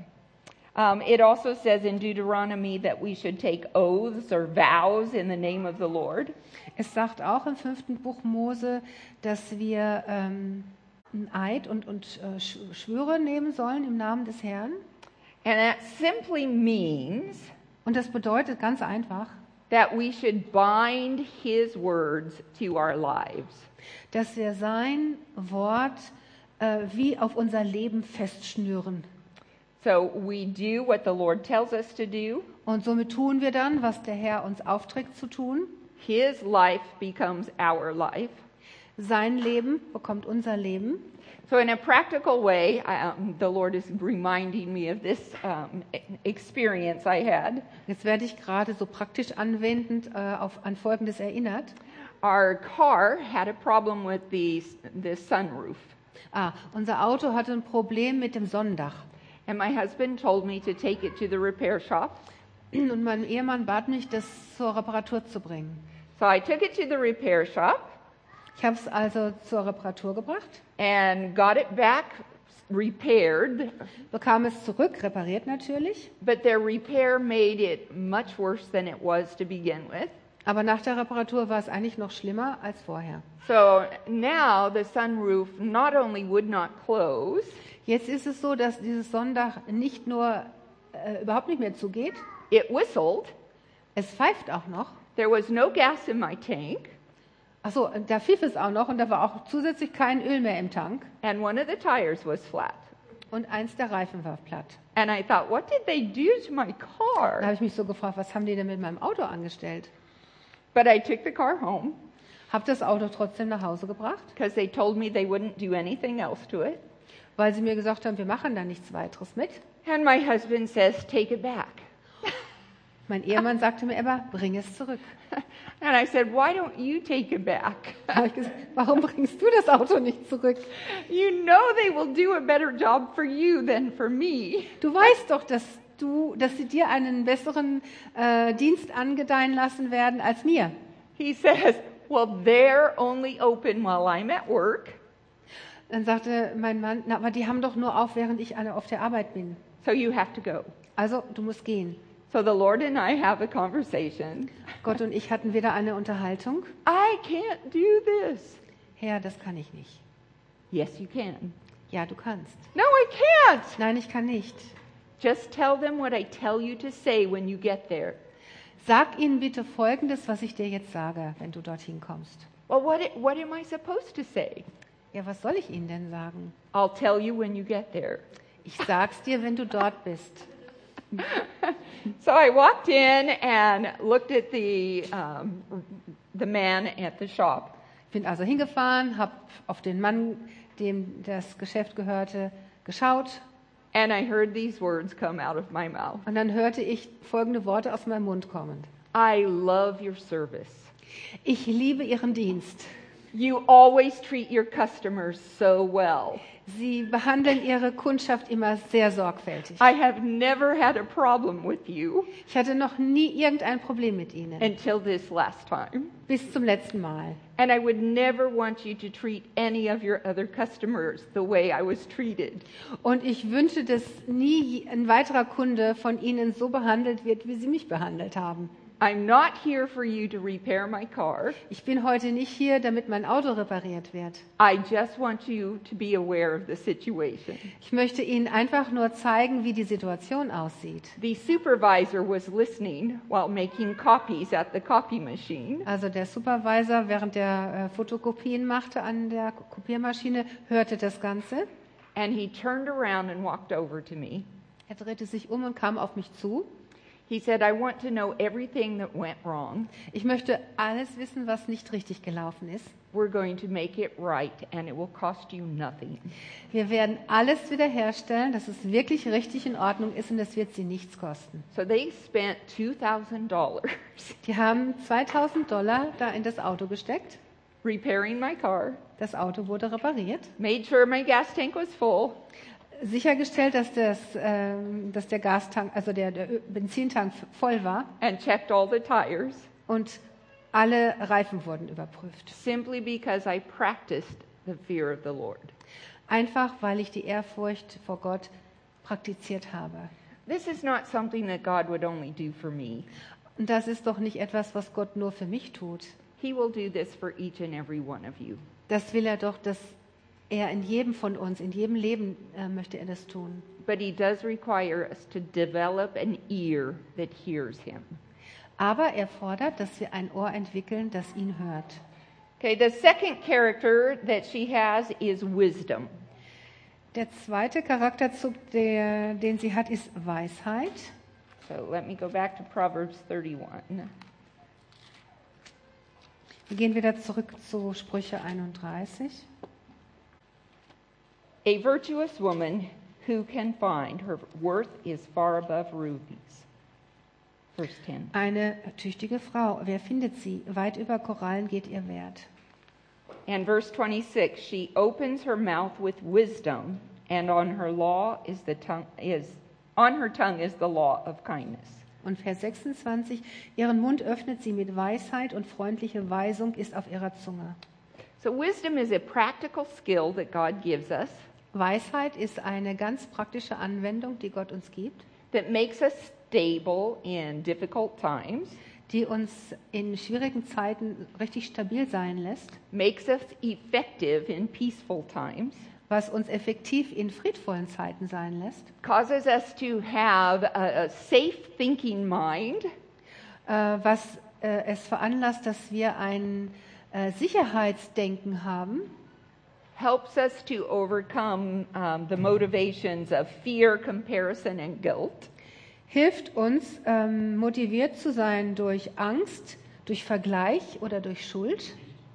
It also says in Deuteronomy that we should take oaths or vows in the name of the Lord. Es sagt auch im 5. Buch Mose, dass wir einen Eid und Schwüre nehmen sollen im Namen des Herrn. And that simply means Und das bedeutet ganz einfach, that we should bind his words to our lives. dass wir sein Wort wie auf unser Leben festschnüren. So we do what the Lord tells us to do. Und somit tun wir dann, was der Herr uns aufträgt zu tun. His life becomes our life. Sein Leben bekommt unser Leben. So in a practical way, the Lord is reminding me of this experience I had. Jetzt werde ich gerade so praktisch anwendend an Folgendes erinnert. Our car had a problem with the sunroof. Unser Auto hatte ein Problem mit dem Sonnendach. And my husband told me to take it to the repair shop. Und mein Ehemann bat mich, das zur Reparatur zu bringen. So I took it to the repair shop Ich habe es also zur Reparatur gebracht, and got it back repaired. bekam es zurück, repariert natürlich. But their repair made it much worse than it was to begin with. Aber nach der Reparatur war es eigentlich noch schlimmer als vorher. So now the sunroof not only would not close, Jetzt ist es so, dass dieses Sonnendach nicht nur überhaupt nicht mehr zugeht, it whistled. es pfeift auch noch. There was no gas in my tank. Achso, da pfiff es auch noch und da war auch zusätzlich kein Öl mehr im Tank. And one of the tires was flat. Und eins der Reifen war platt. And I thought, what did they do to my Da car? habe ich mich so gefragt, was haben die denn mit meinem Auto angestellt? But I took the car home Habe das Auto trotzdem nach Hause gebracht, because they told me they wouldn't do anything else to it. weil sie mir gesagt haben, wir machen da nichts weiteres mit. And my husband says, take it back. Mein Ehemann sagte mir immer, bring es zurück. And I said, why don't you take it back? Da habe ich gesagt, warum bringst du das Auto nicht zurück? You know they will do a better job for you than for me. Du weißt doch, dass sie dir einen besseren Dienst angedeihen lassen werden als mir. He says, well, they're only open while I'm at work. Dann sagte mein Mann, na, aber die haben doch nur auf, während ich auf der Arbeit bin. So you have to go. Also, du musst gehen. So the Lord and I have a conversation. Gott und ich hatten wieder eine Unterhaltung. I can't do this. Herr, das kann ich nicht. Yes, you can. Ja, du kannst. No, I can't. Nein, ich kann nicht. Just tell them what I tell you to say when you get there. Sag ihnen bitte Folgendes, was ich dir jetzt sage, wenn du dorthin kommst. Well, what am I supposed to say? Ja, was soll ich ihnen denn sagen? I'll tell you when you get there. Ich sag's dir, wenn du dort bist. So I walked in and looked at the man at the shop. Ich bin also hingefahren, habe auf den Mann, dem das Geschäft gehörte, geschaut. And I heard these words come out of my mouth. Und dann hörte ich folgende Worte aus meinem Mund kommen. I love your service. Ich liebe Ihren Dienst. You always treat your customers so well. Sie behandeln Ihre Kundschaft immer sehr sorgfältig. I have never had a problem with you Ich hatte noch nie irgendein Problem mit Ihnen, until this last time. bis zum letzten Mal. And I would never want you to treat any of your other customers the way I was treated. Und ich wünsche, dass nie ein weiterer Kunde von Ihnen so behandelt wird, wie Sie mich behandelt haben. I'm not here for you to repair my car. Ich bin heute nicht hier, damit mein Auto repariert wird. I just want you to be aware of the situation. Ich möchte Ihnen einfach nur zeigen, wie die Situation aussieht. The supervisor was listening while making copies at the copy machine. Also der Supervisor, während der Fotokopien machte an der Kopiermaschine, hörte das Ganze. And he turned around and walked over to me. Er drehte sich um und kam auf mich zu. He said, I want to know everything that went wrong. Ich möchte alles wissen, was nicht richtig gelaufen ist. We're going to make it right and it will cost you nothing. Wir werden alles wiederherstellen, dass es wirklich richtig in Ordnung ist und es wird Sie nichts kosten. So they spent $2,000 Die haben $2.000 da in das Auto gesteckt. repairing my car, Das Auto wurde repariert. made sure my gas tank was full, Sichergestellt, dass der Gastank, also der Benzintank voll war and checked all the tires, und alle Reifen wurden überprüft. simply because I practiced the fear of the Lord. Einfach, weil ich die Ehrfurcht vor Gott praktiziert habe. This is not something that God would only do for me. Und das ist doch nicht etwas, was Gott nur für mich tut. He will do this for each and every one of you. Das will er doch, dass er in jedem von uns, in jedem Leben möchte er das tun. But he does require us to develop an ear that hears him. Aber er fordert, dass wir ein Ohr entwickeln, das ihn hört. Okay, the second character that she has is wisdom. Der zweite Charakterzug, den sie hat, ist Weisheit. So let me go back to Proverbs 31. Wir gehen wieder zurück zu Sprüche 31. A virtuous woman who can find, her worth is far above rubies. Verse 10. Eine tüchtige Frau, wer findet sie? Weit über Korallen geht ihr Wert. And verse 26, she opens her mouth with wisdom, and on her tongue is the law of kindness. Und Vers 26, ihren Mund öffnet sie mit Weisheit und freundliche Weisung ist auf ihrer Zunge. So wisdom is a practical skill that God gives us Weisheit ist eine ganz praktische Anwendung, die Gott uns gibt, that makes us stable in difficult times, die uns in schwierigen Zeiten richtig stabil sein lässt, makes us effective in peaceful times, was uns effektiv in friedvollen Zeiten sein lässt, causes us to have a safe thinking mind, was es veranlasst, dass wir ein Sicherheitsdenken haben, helps us to overcome the motivations of fear, comparison, and guilt, hilft uns, motiviert zu sein durch Angst, durch Vergleich oder durch Schuld.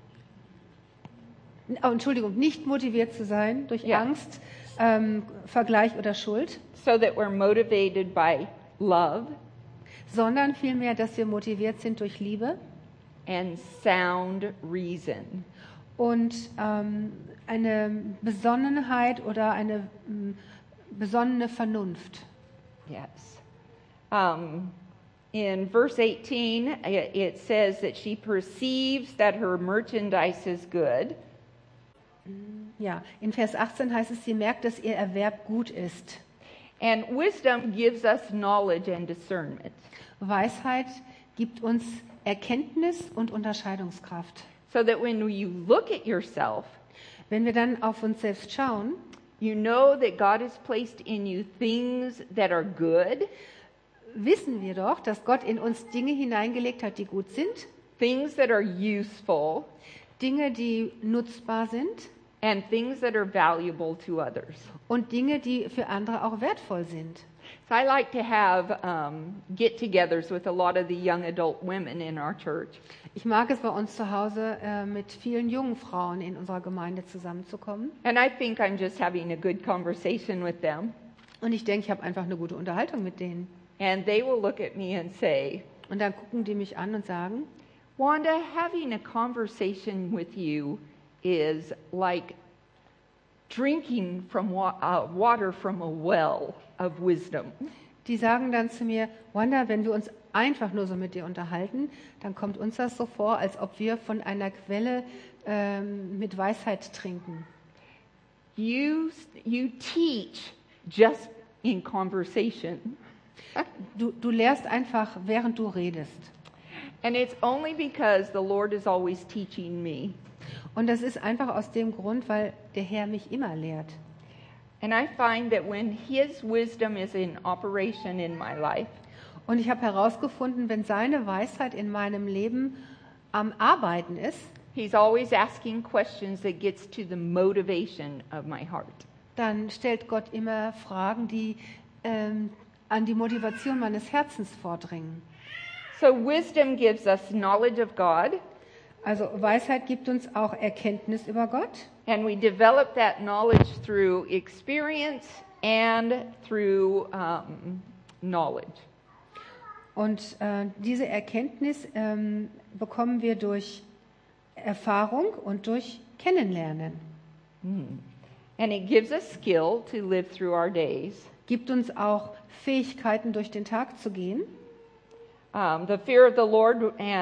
Nicht motiviert zu sein durch Ja. Angst, Vergleich oder Schuld, so that we're motivated by love sondern vielmehr, dass wir motiviert sind durch Liebe and sound reason. und eine Besonnenheit oder eine besonnene Vernunft. Yes. In verse 18, it says that she perceives that her merchandise is good. Ja, in Vers 18 heißt es, sie merkt, dass ihr Erwerb gut ist. And wisdom gives us knowledge and discernment. Weisheit gibt uns Erkenntnis und Unterscheidungskraft. So that when you look at yourself, Wenn wir dann auf uns selbst schauen, you know that God has placed in you things that are good, wissen wir doch, dass Gott in uns Dinge hineingelegt hat, die gut sind, things that are useful, Dinge, die nutzbar sind, and things that are valuable to others. und Dinge, die für andere auch wertvoll sind. So I like to have get-togethers with a lot of the young adult women in our church. Ich mag es bei uns zu Hause mit vielen jungen Frauen in unserer Gemeinde zusammenzukommen. And I think I'm just having a good conversation with them. Und ich denke, ich habe einfach eine gute Unterhaltung mit denen. And they will look at me and say, Und dann gucken die mich an und sagen, Wanda, having a conversation with you is like drinking from water from a well of wisdom. die sagen dann zu mir, Wanda, wenn wir uns einfach nur so mit dir unterhalten, dann kommt uns das so vor, als ob wir von einer Quelle mit Weisheit trinken. You teach just in conversation. Du lehrst einfach, während du redest. And it's only because the Lord is always teaching me. Und das ist einfach aus dem Grund, weil der Herr mich immer lehrt. And I find that when His wisdom is in operation in my life, Und ich habe herausgefunden, wenn seine Weisheit in meinem Leben am Arbeiten ist, He's always asking questions that gets to the motivation of my heart. dann stellt Gott immer Fragen, die an die Motivation meines Herzens vordringen. So wisdom gives us knowledge of God, Also Weisheit gibt uns auch Erkenntnis über Gott. and we develop that knowledge through experience and through knowledge. Und diese Erkenntnis bekommen wir durch Erfahrung und durch Kennenlernen. And it gives us skill to live through our days. Gibt uns auch Fähigkeiten, durch den Tag zu gehen. The fear of the Lord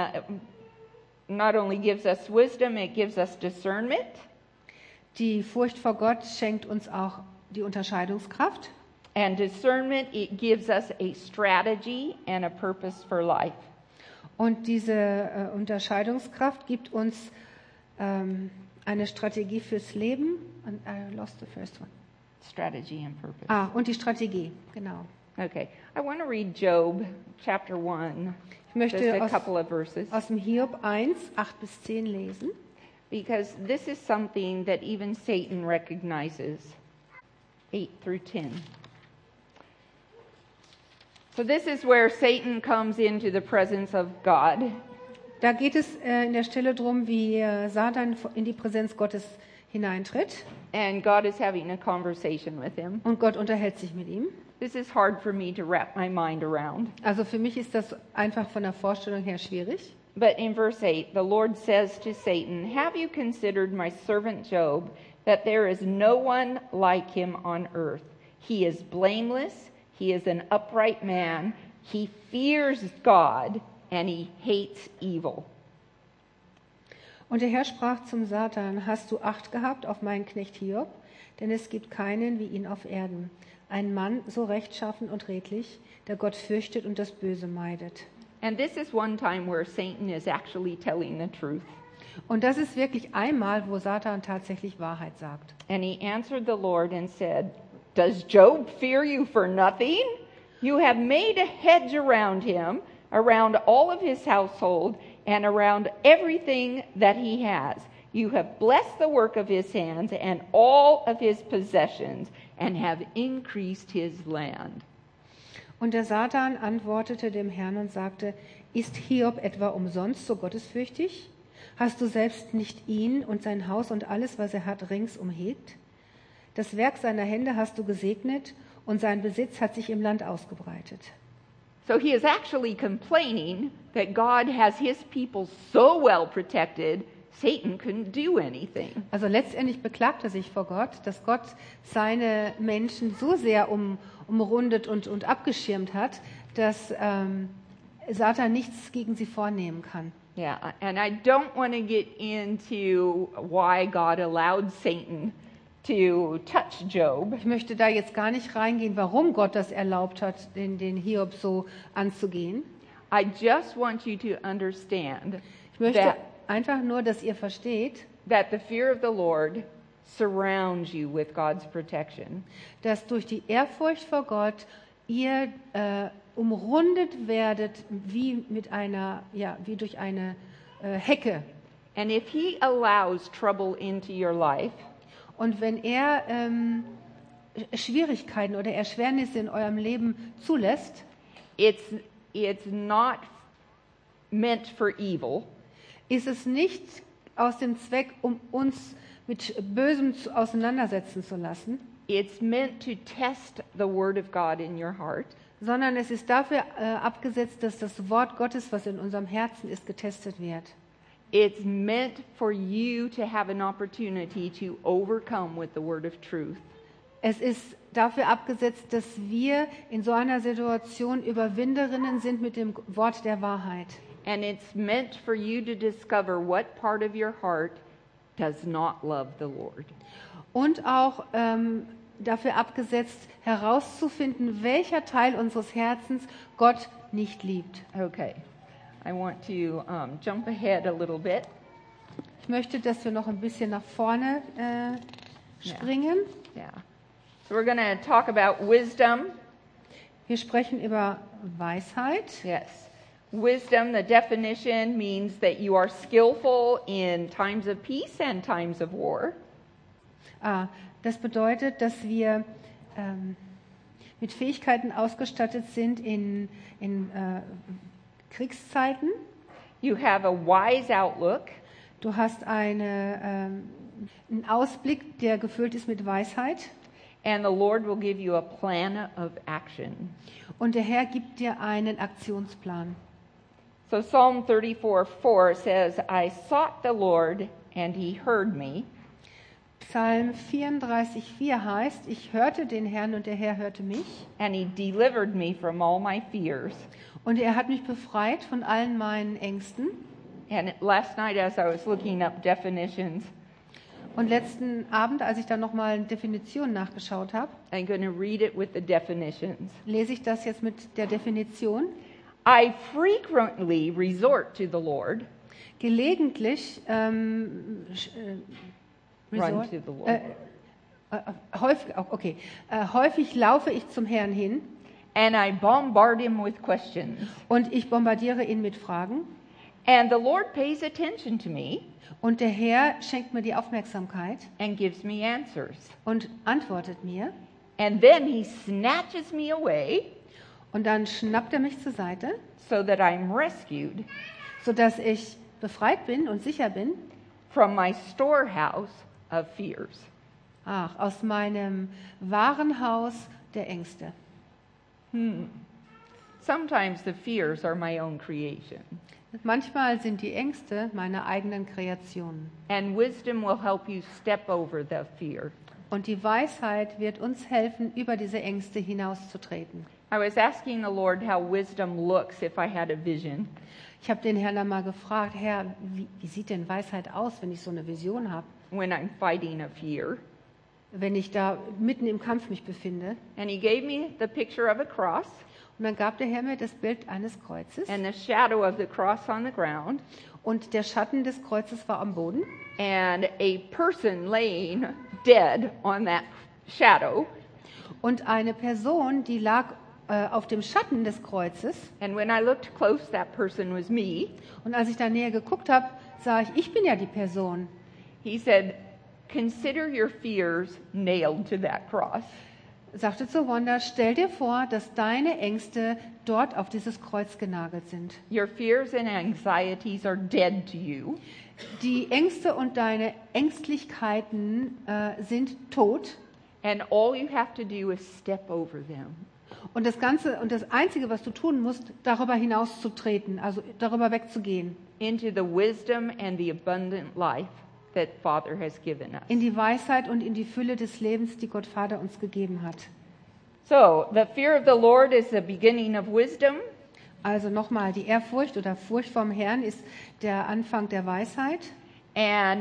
not only gives us wisdom, it gives us discernment. Die Furcht vor Gott schenkt uns auch die Unterscheidungskraft. And discernment, it gives us a strategy and a purpose for life. Und diese Unterscheidungskraft gibt uns eine Strategie fürs Leben. And I lost the first one. Strategy and purpose. Und die Strategie, genau. Okay. I want to read Job chapter 1, Ich möchte just a couple of verses, aus dem Hiob 1, 8 bis 10 lesen. because this is something that even Satan recognizes. 8 through 10. So this is where Satan comes into the presence of God. Da geht es in der Stelle drum, wie Satan in die Präsenz Gottes hineintritt And God is having a conversation with him. und Gott unterhält sich mit ihm. This is hard for me to wrap my mind around. Also für mich ist das einfach von der Vorstellung her schwierig. But in verse 8, the Lord says to Satan, "Have you considered my servant Job, that there is no one like him on earth? He is blameless, he is an upright man, he fears God, and he hates evil." Und der Herr sprach zum Satan, hast du Acht gehabt auf meinen Knecht Hiob? Denn es gibt keinen wie ihn auf Erden. Ein Mann so rechtschaffen und redlich, der Gott fürchtet und das Böse meidet. And this is one time where Satan is actually telling the truth. Und das ist wirklich einmal, wo Satan tatsächlich Wahrheit sagt. And he answered the Lord and said, "Does Job fear you for nothing? You have made a hedge around him, around all of his household, and around everything that he has. You have blessed the work of his hands and all of his possessions, and have increased his land." Und der Satan antwortete dem Herrn und sagte, ist Hiob etwa umsonst so gottesfürchtig? Hast du selbst nicht ihn und sein Haus und alles, was er hat, rings umhegt? Das Werk seiner Hände hast du gesegnet und sein Besitz hat sich im Land ausgebreitet. So he is actually complaining that God has his people so well protected, Satan couldn't do anything. Also letztendlich beklagt er sich vor Gott, dass Gott seine Menschen so sehr umrundet und abgeschirmt hat, dass Satan nichts gegen sie vornehmen kann. Yeah, and I don't want to get into why God allowed Satan to touch Job. Ich möchte da jetzt gar nicht reingehen, warum Gott das erlaubt hat, den Hiob so anzugehen. I just want you to understand Ich möchte that, einfach nur, dass ihr versteht, that the fear of the Lord surrounds you with God's protection. dass durch die Ehrfurcht vor Gott ihr umrundet werdet wie durch eine Hecke. And if he allows trouble into your life, Und wenn er Schwierigkeiten oder Erschwernisse in eurem Leben zulässt, it's not meant for evil. ist es nicht aus dem Zweck, um uns mit Bösem auseinandersetzen zu lassen, It's meant to test the word of God in your heart. sondern es ist dafür abgesetzt, dass das Wort Gottes, was in unserem Herzen ist, getestet wird. It's meant for you to have an opportunity to overcome with the word of truth. Es ist dafür abgesetzt, dass wir in so einer Situation Überwinderinnen sind mit dem Wort der Wahrheit. And it's meant for you to discover what part of your heart does not love the Lord. Und auch dafür abgesetzt, herauszufinden, welcher Teil unseres Herzens Gott nicht liebt. Okay, I want to jump ahead a little bit. Ich möchte, dass wir noch ein bisschen nach vorne springen. Yeah. So we're going to talk about wisdom. Wir sprechen über Weisheit. Yes. Wisdom, the definition means that you are skillful in times of peace and times of war. Das bedeutet, dass wir mit Fähigkeiten ausgestattet sind in Kriegszeiten. You have a wise outlook. Du hast einen Ausblick, der gefüllt ist mit Weisheit. And the Lord will give you a plan of action. Und der Herr gibt dir einen Aktionsplan. So Psalm 34:4 says, I sought the Lord and he heard me. Psalm 34,4 heißt, ich hörte den Herrn und der Herr hörte mich. And he delivered me from all my fears. Und er hat mich befreit von allen meinen Ängsten. And last night as I was looking up definitions, Und letzten Abend, als ich dann nochmal Definitionen nachgeschaut habe, I'm going to read it with the definitions. lese ich das jetzt mit der Definition. I frequently resort to the Lord. Gelegentlich Run to the Lord. häufig laufe ich zum Herrn hin And I bombard him with questions. und ich bombardiere ihn mit Fragen. And the Lord pays attention to me Und der Herr schenkt mir die Aufmerksamkeit and gives me answers. und antwortet mir. And then he snatches me away Und dann schnappt er mich zur Seite, so that I'm rescued sodass ich befreit bin und sicher bin, from my storehouse of fears. aus meinem Warenhaus der Ängste. Sometimes the fears are my own creation. Manchmal sind die Ängste meine eigenen Kreationen. And wisdom will help you step over the fear. Und die Weisheit wird uns helfen, über diese Ängste hinauszutreten. I was asking the Lord how wisdom looks if I had a vision. Ich habe den Herrn einmal gefragt, Herr, wie sieht denn Weisheit aus, wenn ich so eine Vision habe? When I'm fighting a fear. Wenn ich da mitten im Kampf mich befinde. And he gave me the picture of a cross Und dann gab der Herr mir das Bild eines Kreuzes. and the shadow of the cross on the ground Und der Schatten des Kreuzes war am Boden. and a person laying dead on that shadow. Und eine Person, die lag auf dem Schatten des Kreuzes. And when I looked close, that person was me. Und als ich da näher geguckt habe, sah ich bin ja die Person. He said, consider your fears nailed to that cross. Sagte zu Wanda, stell dir vor, dass deine Ängste dort auf dieses Kreuz genagelt sind. Your fears and anxieties are dead to you. Die Ängste und deine Ängstlichkeiten sind tot. And all you have to do is step over them. Und das Einzige, was du tun musst, darüber hinauszutreten, also darüber wegzugehen. Into the wisdom and the abundant life that Father has given us. In die Weisheit und in die Fülle des Lebens, die Gott Vater uns gegeben hat. So, the fear of the Lord is the beginning of wisdom. Also nochmal, die Ehrfurcht oder Furcht vom Herrn ist der Anfang der Weisheit. And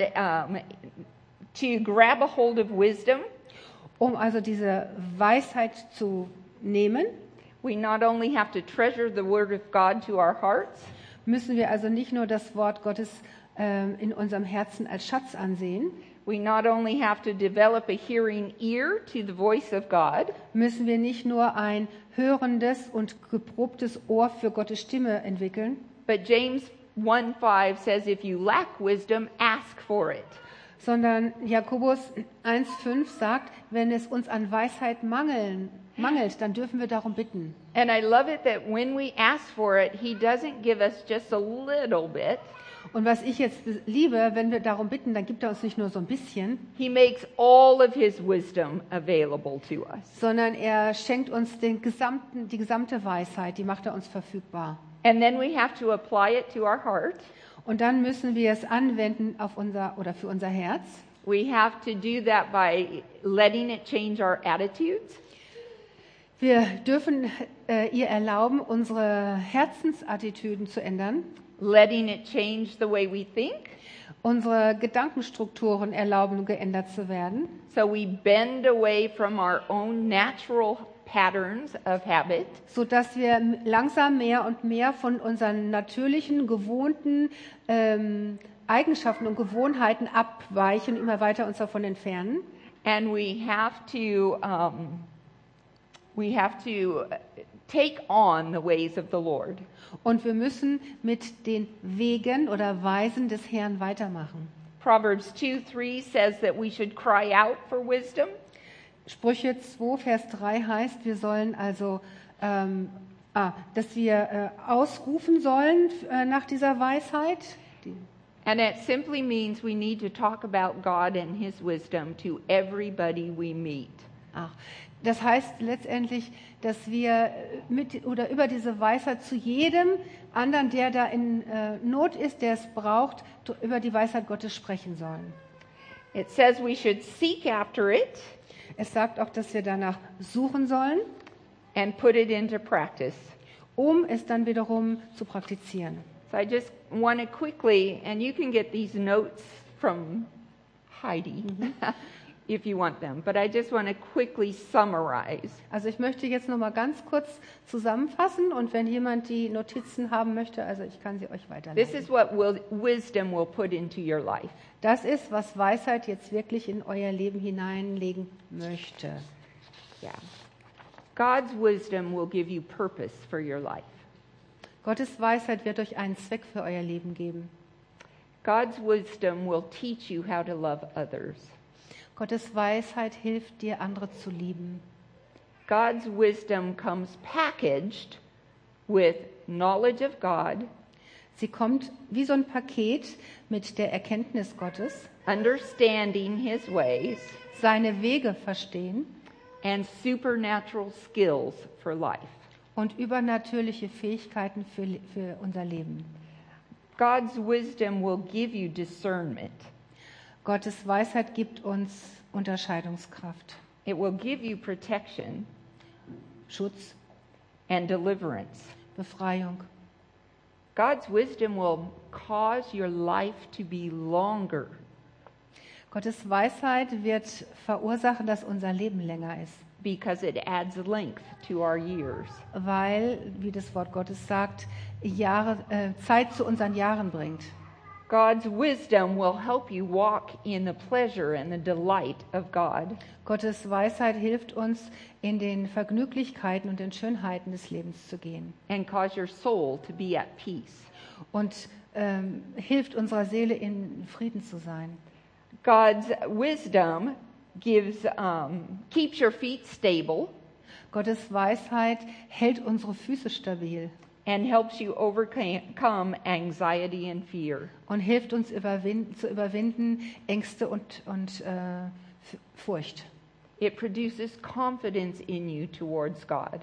to grab a hold of wisdom, Um also diese Weisheit zu nehmen, we not only have to treasure the word of God to our hearts, müssen wir also nicht nur das Wort Gottes in unserem Herzen als Schatz ansehen, we not only have to develop a hearing ear to the voice of God, müssen wir nicht nur ein hörendes und geprobtes Ohr für Gottes Stimme entwickeln, but James 1:5 says if you lack wisdom, ask for it. sondern Jakobus 1,5 sagt, wenn es uns an Weisheit mangelt, dann dürfen wir darum bitten. And I love it that when we ask for it, he doesn't give us just a little bit. Und was ich jetzt liebe, wenn wir darum bitten, dann gibt er uns nicht nur so ein bisschen, He makes all of his wisdom available to us. sondern er schenkt uns die gesamte Weisheit, die macht er uns verfügbar. And then we have to apply it to our heart. Und dann müssen wir es anwenden für unser Herz. We have to do that by letting it change our attitudes. Wir dürfen ihr erlauben, unsere Herzensattitüden zu ändern. Letting it change the way we think. Unsere Gedankenstrukturen erlauben, geändert zu werden. So we bend away from our own natural patterns of habit. Sodass wir langsam mehr und mehr von unseren natürlichen, gewohnten Eigenschaften und Gewohnheiten abweichen, immer weiter uns davon entfernen. And we have to take on the ways of the Lord. Und wir müssen mit den Wegen oder Weisen des Herrn weitermachen. Proverbs 2:3 says that we should cry out for wisdom. Sprüche 2, Vers 3 heißt, wir sollen also, dass wir ausrufen sollen nach dieser Weisheit. And it simply means we need to talk about God and his wisdom to everybody we meet. Das heißt letztendlich, dass wir über diese Weisheit zu jedem anderen, der da in Not ist, der es braucht, über die Weisheit Gottes sprechen sollen. It says we should seek after it. Es sagt auch, dass wir danach suchen sollen. And put it into practice. Um es dann wiederum zu praktizieren. So I just want to quickly, and you can get these notes from Heidi. If you want them, but I just want to quickly summarize. Also ich möchte jetzt noch mal ganz kurz zusammenfassen und wenn jemand die Notizen haben möchte, also ich kann sie euch weiterleiten. This is what wisdom will put into your life. Das ist, was Weisheit jetzt wirklich in euer Leben hineinlegen möchte. Yeah. God's wisdom will give you purpose for your life. Gottes Weisheit wird euch einen Zweck für euer Leben geben. God's wisdom will teach you how to love others. Gottes Weisheit hilft dir, andere zu lieben. God's wisdom comes packaged with knowledge of God. Sie kommt wie so ein Paket mit der Erkenntnis Gottes, understanding his ways, seine Wege verstehen and supernatural skills for life. Und übernatürliche Fähigkeiten für unser Leben. God's wisdom will give you discernment. Gottes Weisheit gibt uns Unterscheidungskraft. It will give you protection, Schutz, and deliverance. Befreiung. God's wisdom will cause your life to be longer. Gottes Weisheit wird verursachen, dass unser Leben länger ist. Because it adds length to our years. Weil, wie das Wort Gottes sagt, Zeit zu unseren Jahren bringt. God's wisdom will help you walk in the pleasure and the delight of God. Gottes Weisheit hilft uns, in den Vergnüglichkeiten und den Schönheiten des Lebens zu gehen. And cause your soul to be at peace. Und hilft unserer Seele, in Frieden zu sein. God's wisdom keeps your feet stable. Gottes Weisheit hält unsere Füße stabil. And helps you overcome anxiety and fear. Und hilft uns zu überwinden Ängste und Furcht. It produces confidence in you towards God.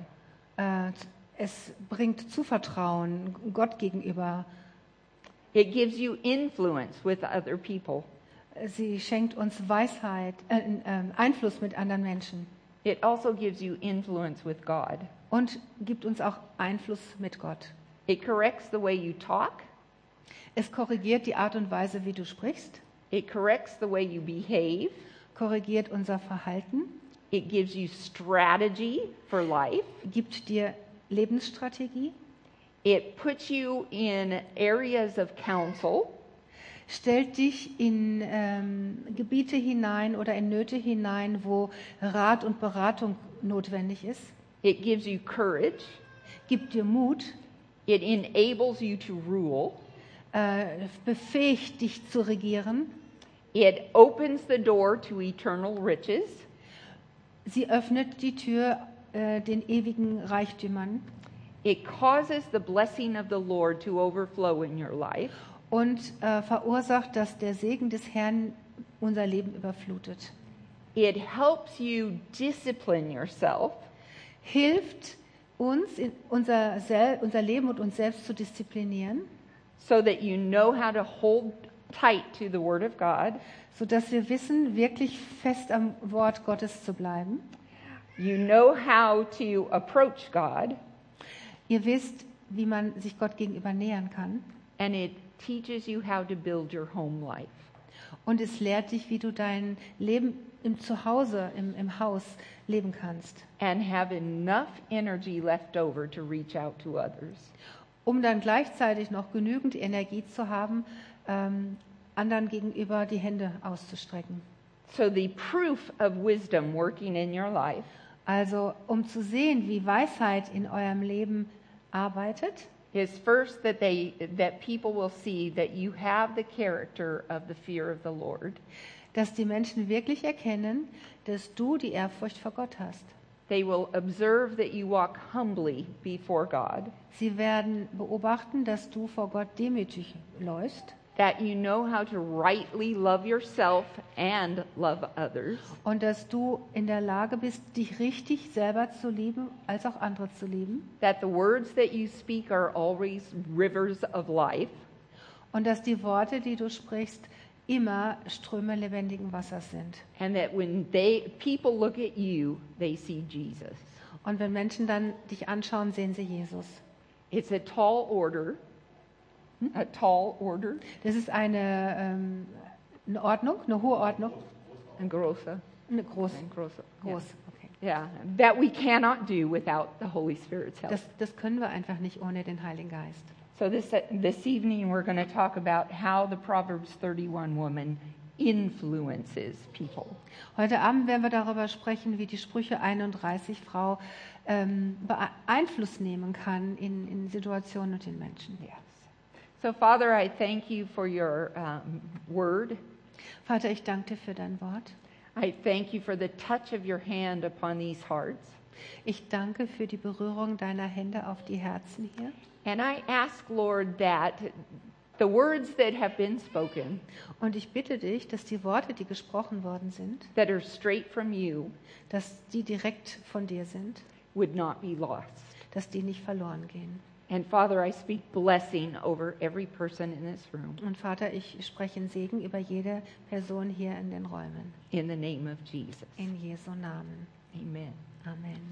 Es bringt Zuvertrauen Gott gegenüber. It gives you influence with other people. Sie schenkt uns Weisheit, Einfluss mit anderen Menschen. It also gives you influence with God. Und gibt uns auch Einfluss mit Gott. It corrects the way you talk. Es korrigiert die Art und Weise, wie du sprichst. It corrects the way you behave. Korrigiert unser Verhalten. It gives you strategy for life. Gibt dir Lebensstrategie. It puts you in areas of counsel. Stellt dich in Gebiete hinein oder in Nöte hinein, wo Rat und Beratung notwendig ist. It gives you courage. Gibt dir Mut. It enables you to rule. Befähigt dich zu regieren. It opens the door to eternal riches. Sie öffnet die Tür den ewigen Reichtümern It causes the blessing of the Lord to overflow in your life. und verursacht, dass der Segen des Herrn unser Leben überflutet. It helps you discipline yourself Hilft uns, unser Leben und uns selbst zu disziplinieren, so that you know how to hold tight to the Word of God. sodass wir wissen, wirklich fest am Wort Gottes zu bleiben. You know how to approach God, Ihr wisst, wie man sich Gott gegenüber nähern kann. and it teaches you how to build your home life. Und es lehrt dich, wie du dein Leben im Zuhause, im Haus leben kannst, And have enough energy left over to reach out to others. um dann gleichzeitig noch genügend Energie zu haben, anderen gegenüber die Hände auszustrecken. So the proof of wisdom working in your life Also um zu sehen, wie Weisheit in eurem Leben arbeitet, is first that people will see that you have the character of the fear of the Lord. dass die Menschen wirklich erkennen, dass du die Ehrfurcht vor Gott hast. They will observe that you walk humbly before God, Sie werden beobachten, dass du vor Gott demütig läufst that you know how to rightly love yourself and love others, und dass du in der Lage bist, dich richtig selber zu lieben, als auch andere zu lieben. that the words that you speak are always rivers of life, Und dass die Worte, die du sprichst, immer Ströme lebendigen Wassers sind. and that when people look at you, they see Jesus. Und wenn Menschen dann dich anschauen, sehen sie Jesus. It's a tall order. A tall order. Das ist eine Ordnung, eine hohe Ordnung, And grossa. eine groß, And grossa. groß. Okay. Yeah. That we cannot do without the Holy Spirit's help. Das können wir einfach nicht ohne den Heiligen Geist. So this evening we're going to talk about how the Proverbs 31 woman influences people. Heute Abend werden wir darüber sprechen, wie die Sprüche 31 Frau Einfluss nehmen kann in Situationen und in Menschen. Yes. So Father, I thank you for your word. Vater, ich danke dir für dein Wort. I thank you for the touch of your hand upon these hearts. Ich danke für die Berührung deiner Hände auf die Herzen hier. And I ask, Lord, that the words that have been spoken, Und ich bitte dich, dass die Worte, die gesprochen worden sind, that are straight from you, dass die direkt von dir sind, would not be lost. dass die nicht verloren gehen. And Father, I speak blessing over every person in this room Und Vater, ich spreche einen Segen über jede Person hier in den Räumen. in the name of Jesus. In Jesu Namen. Amen. Amen.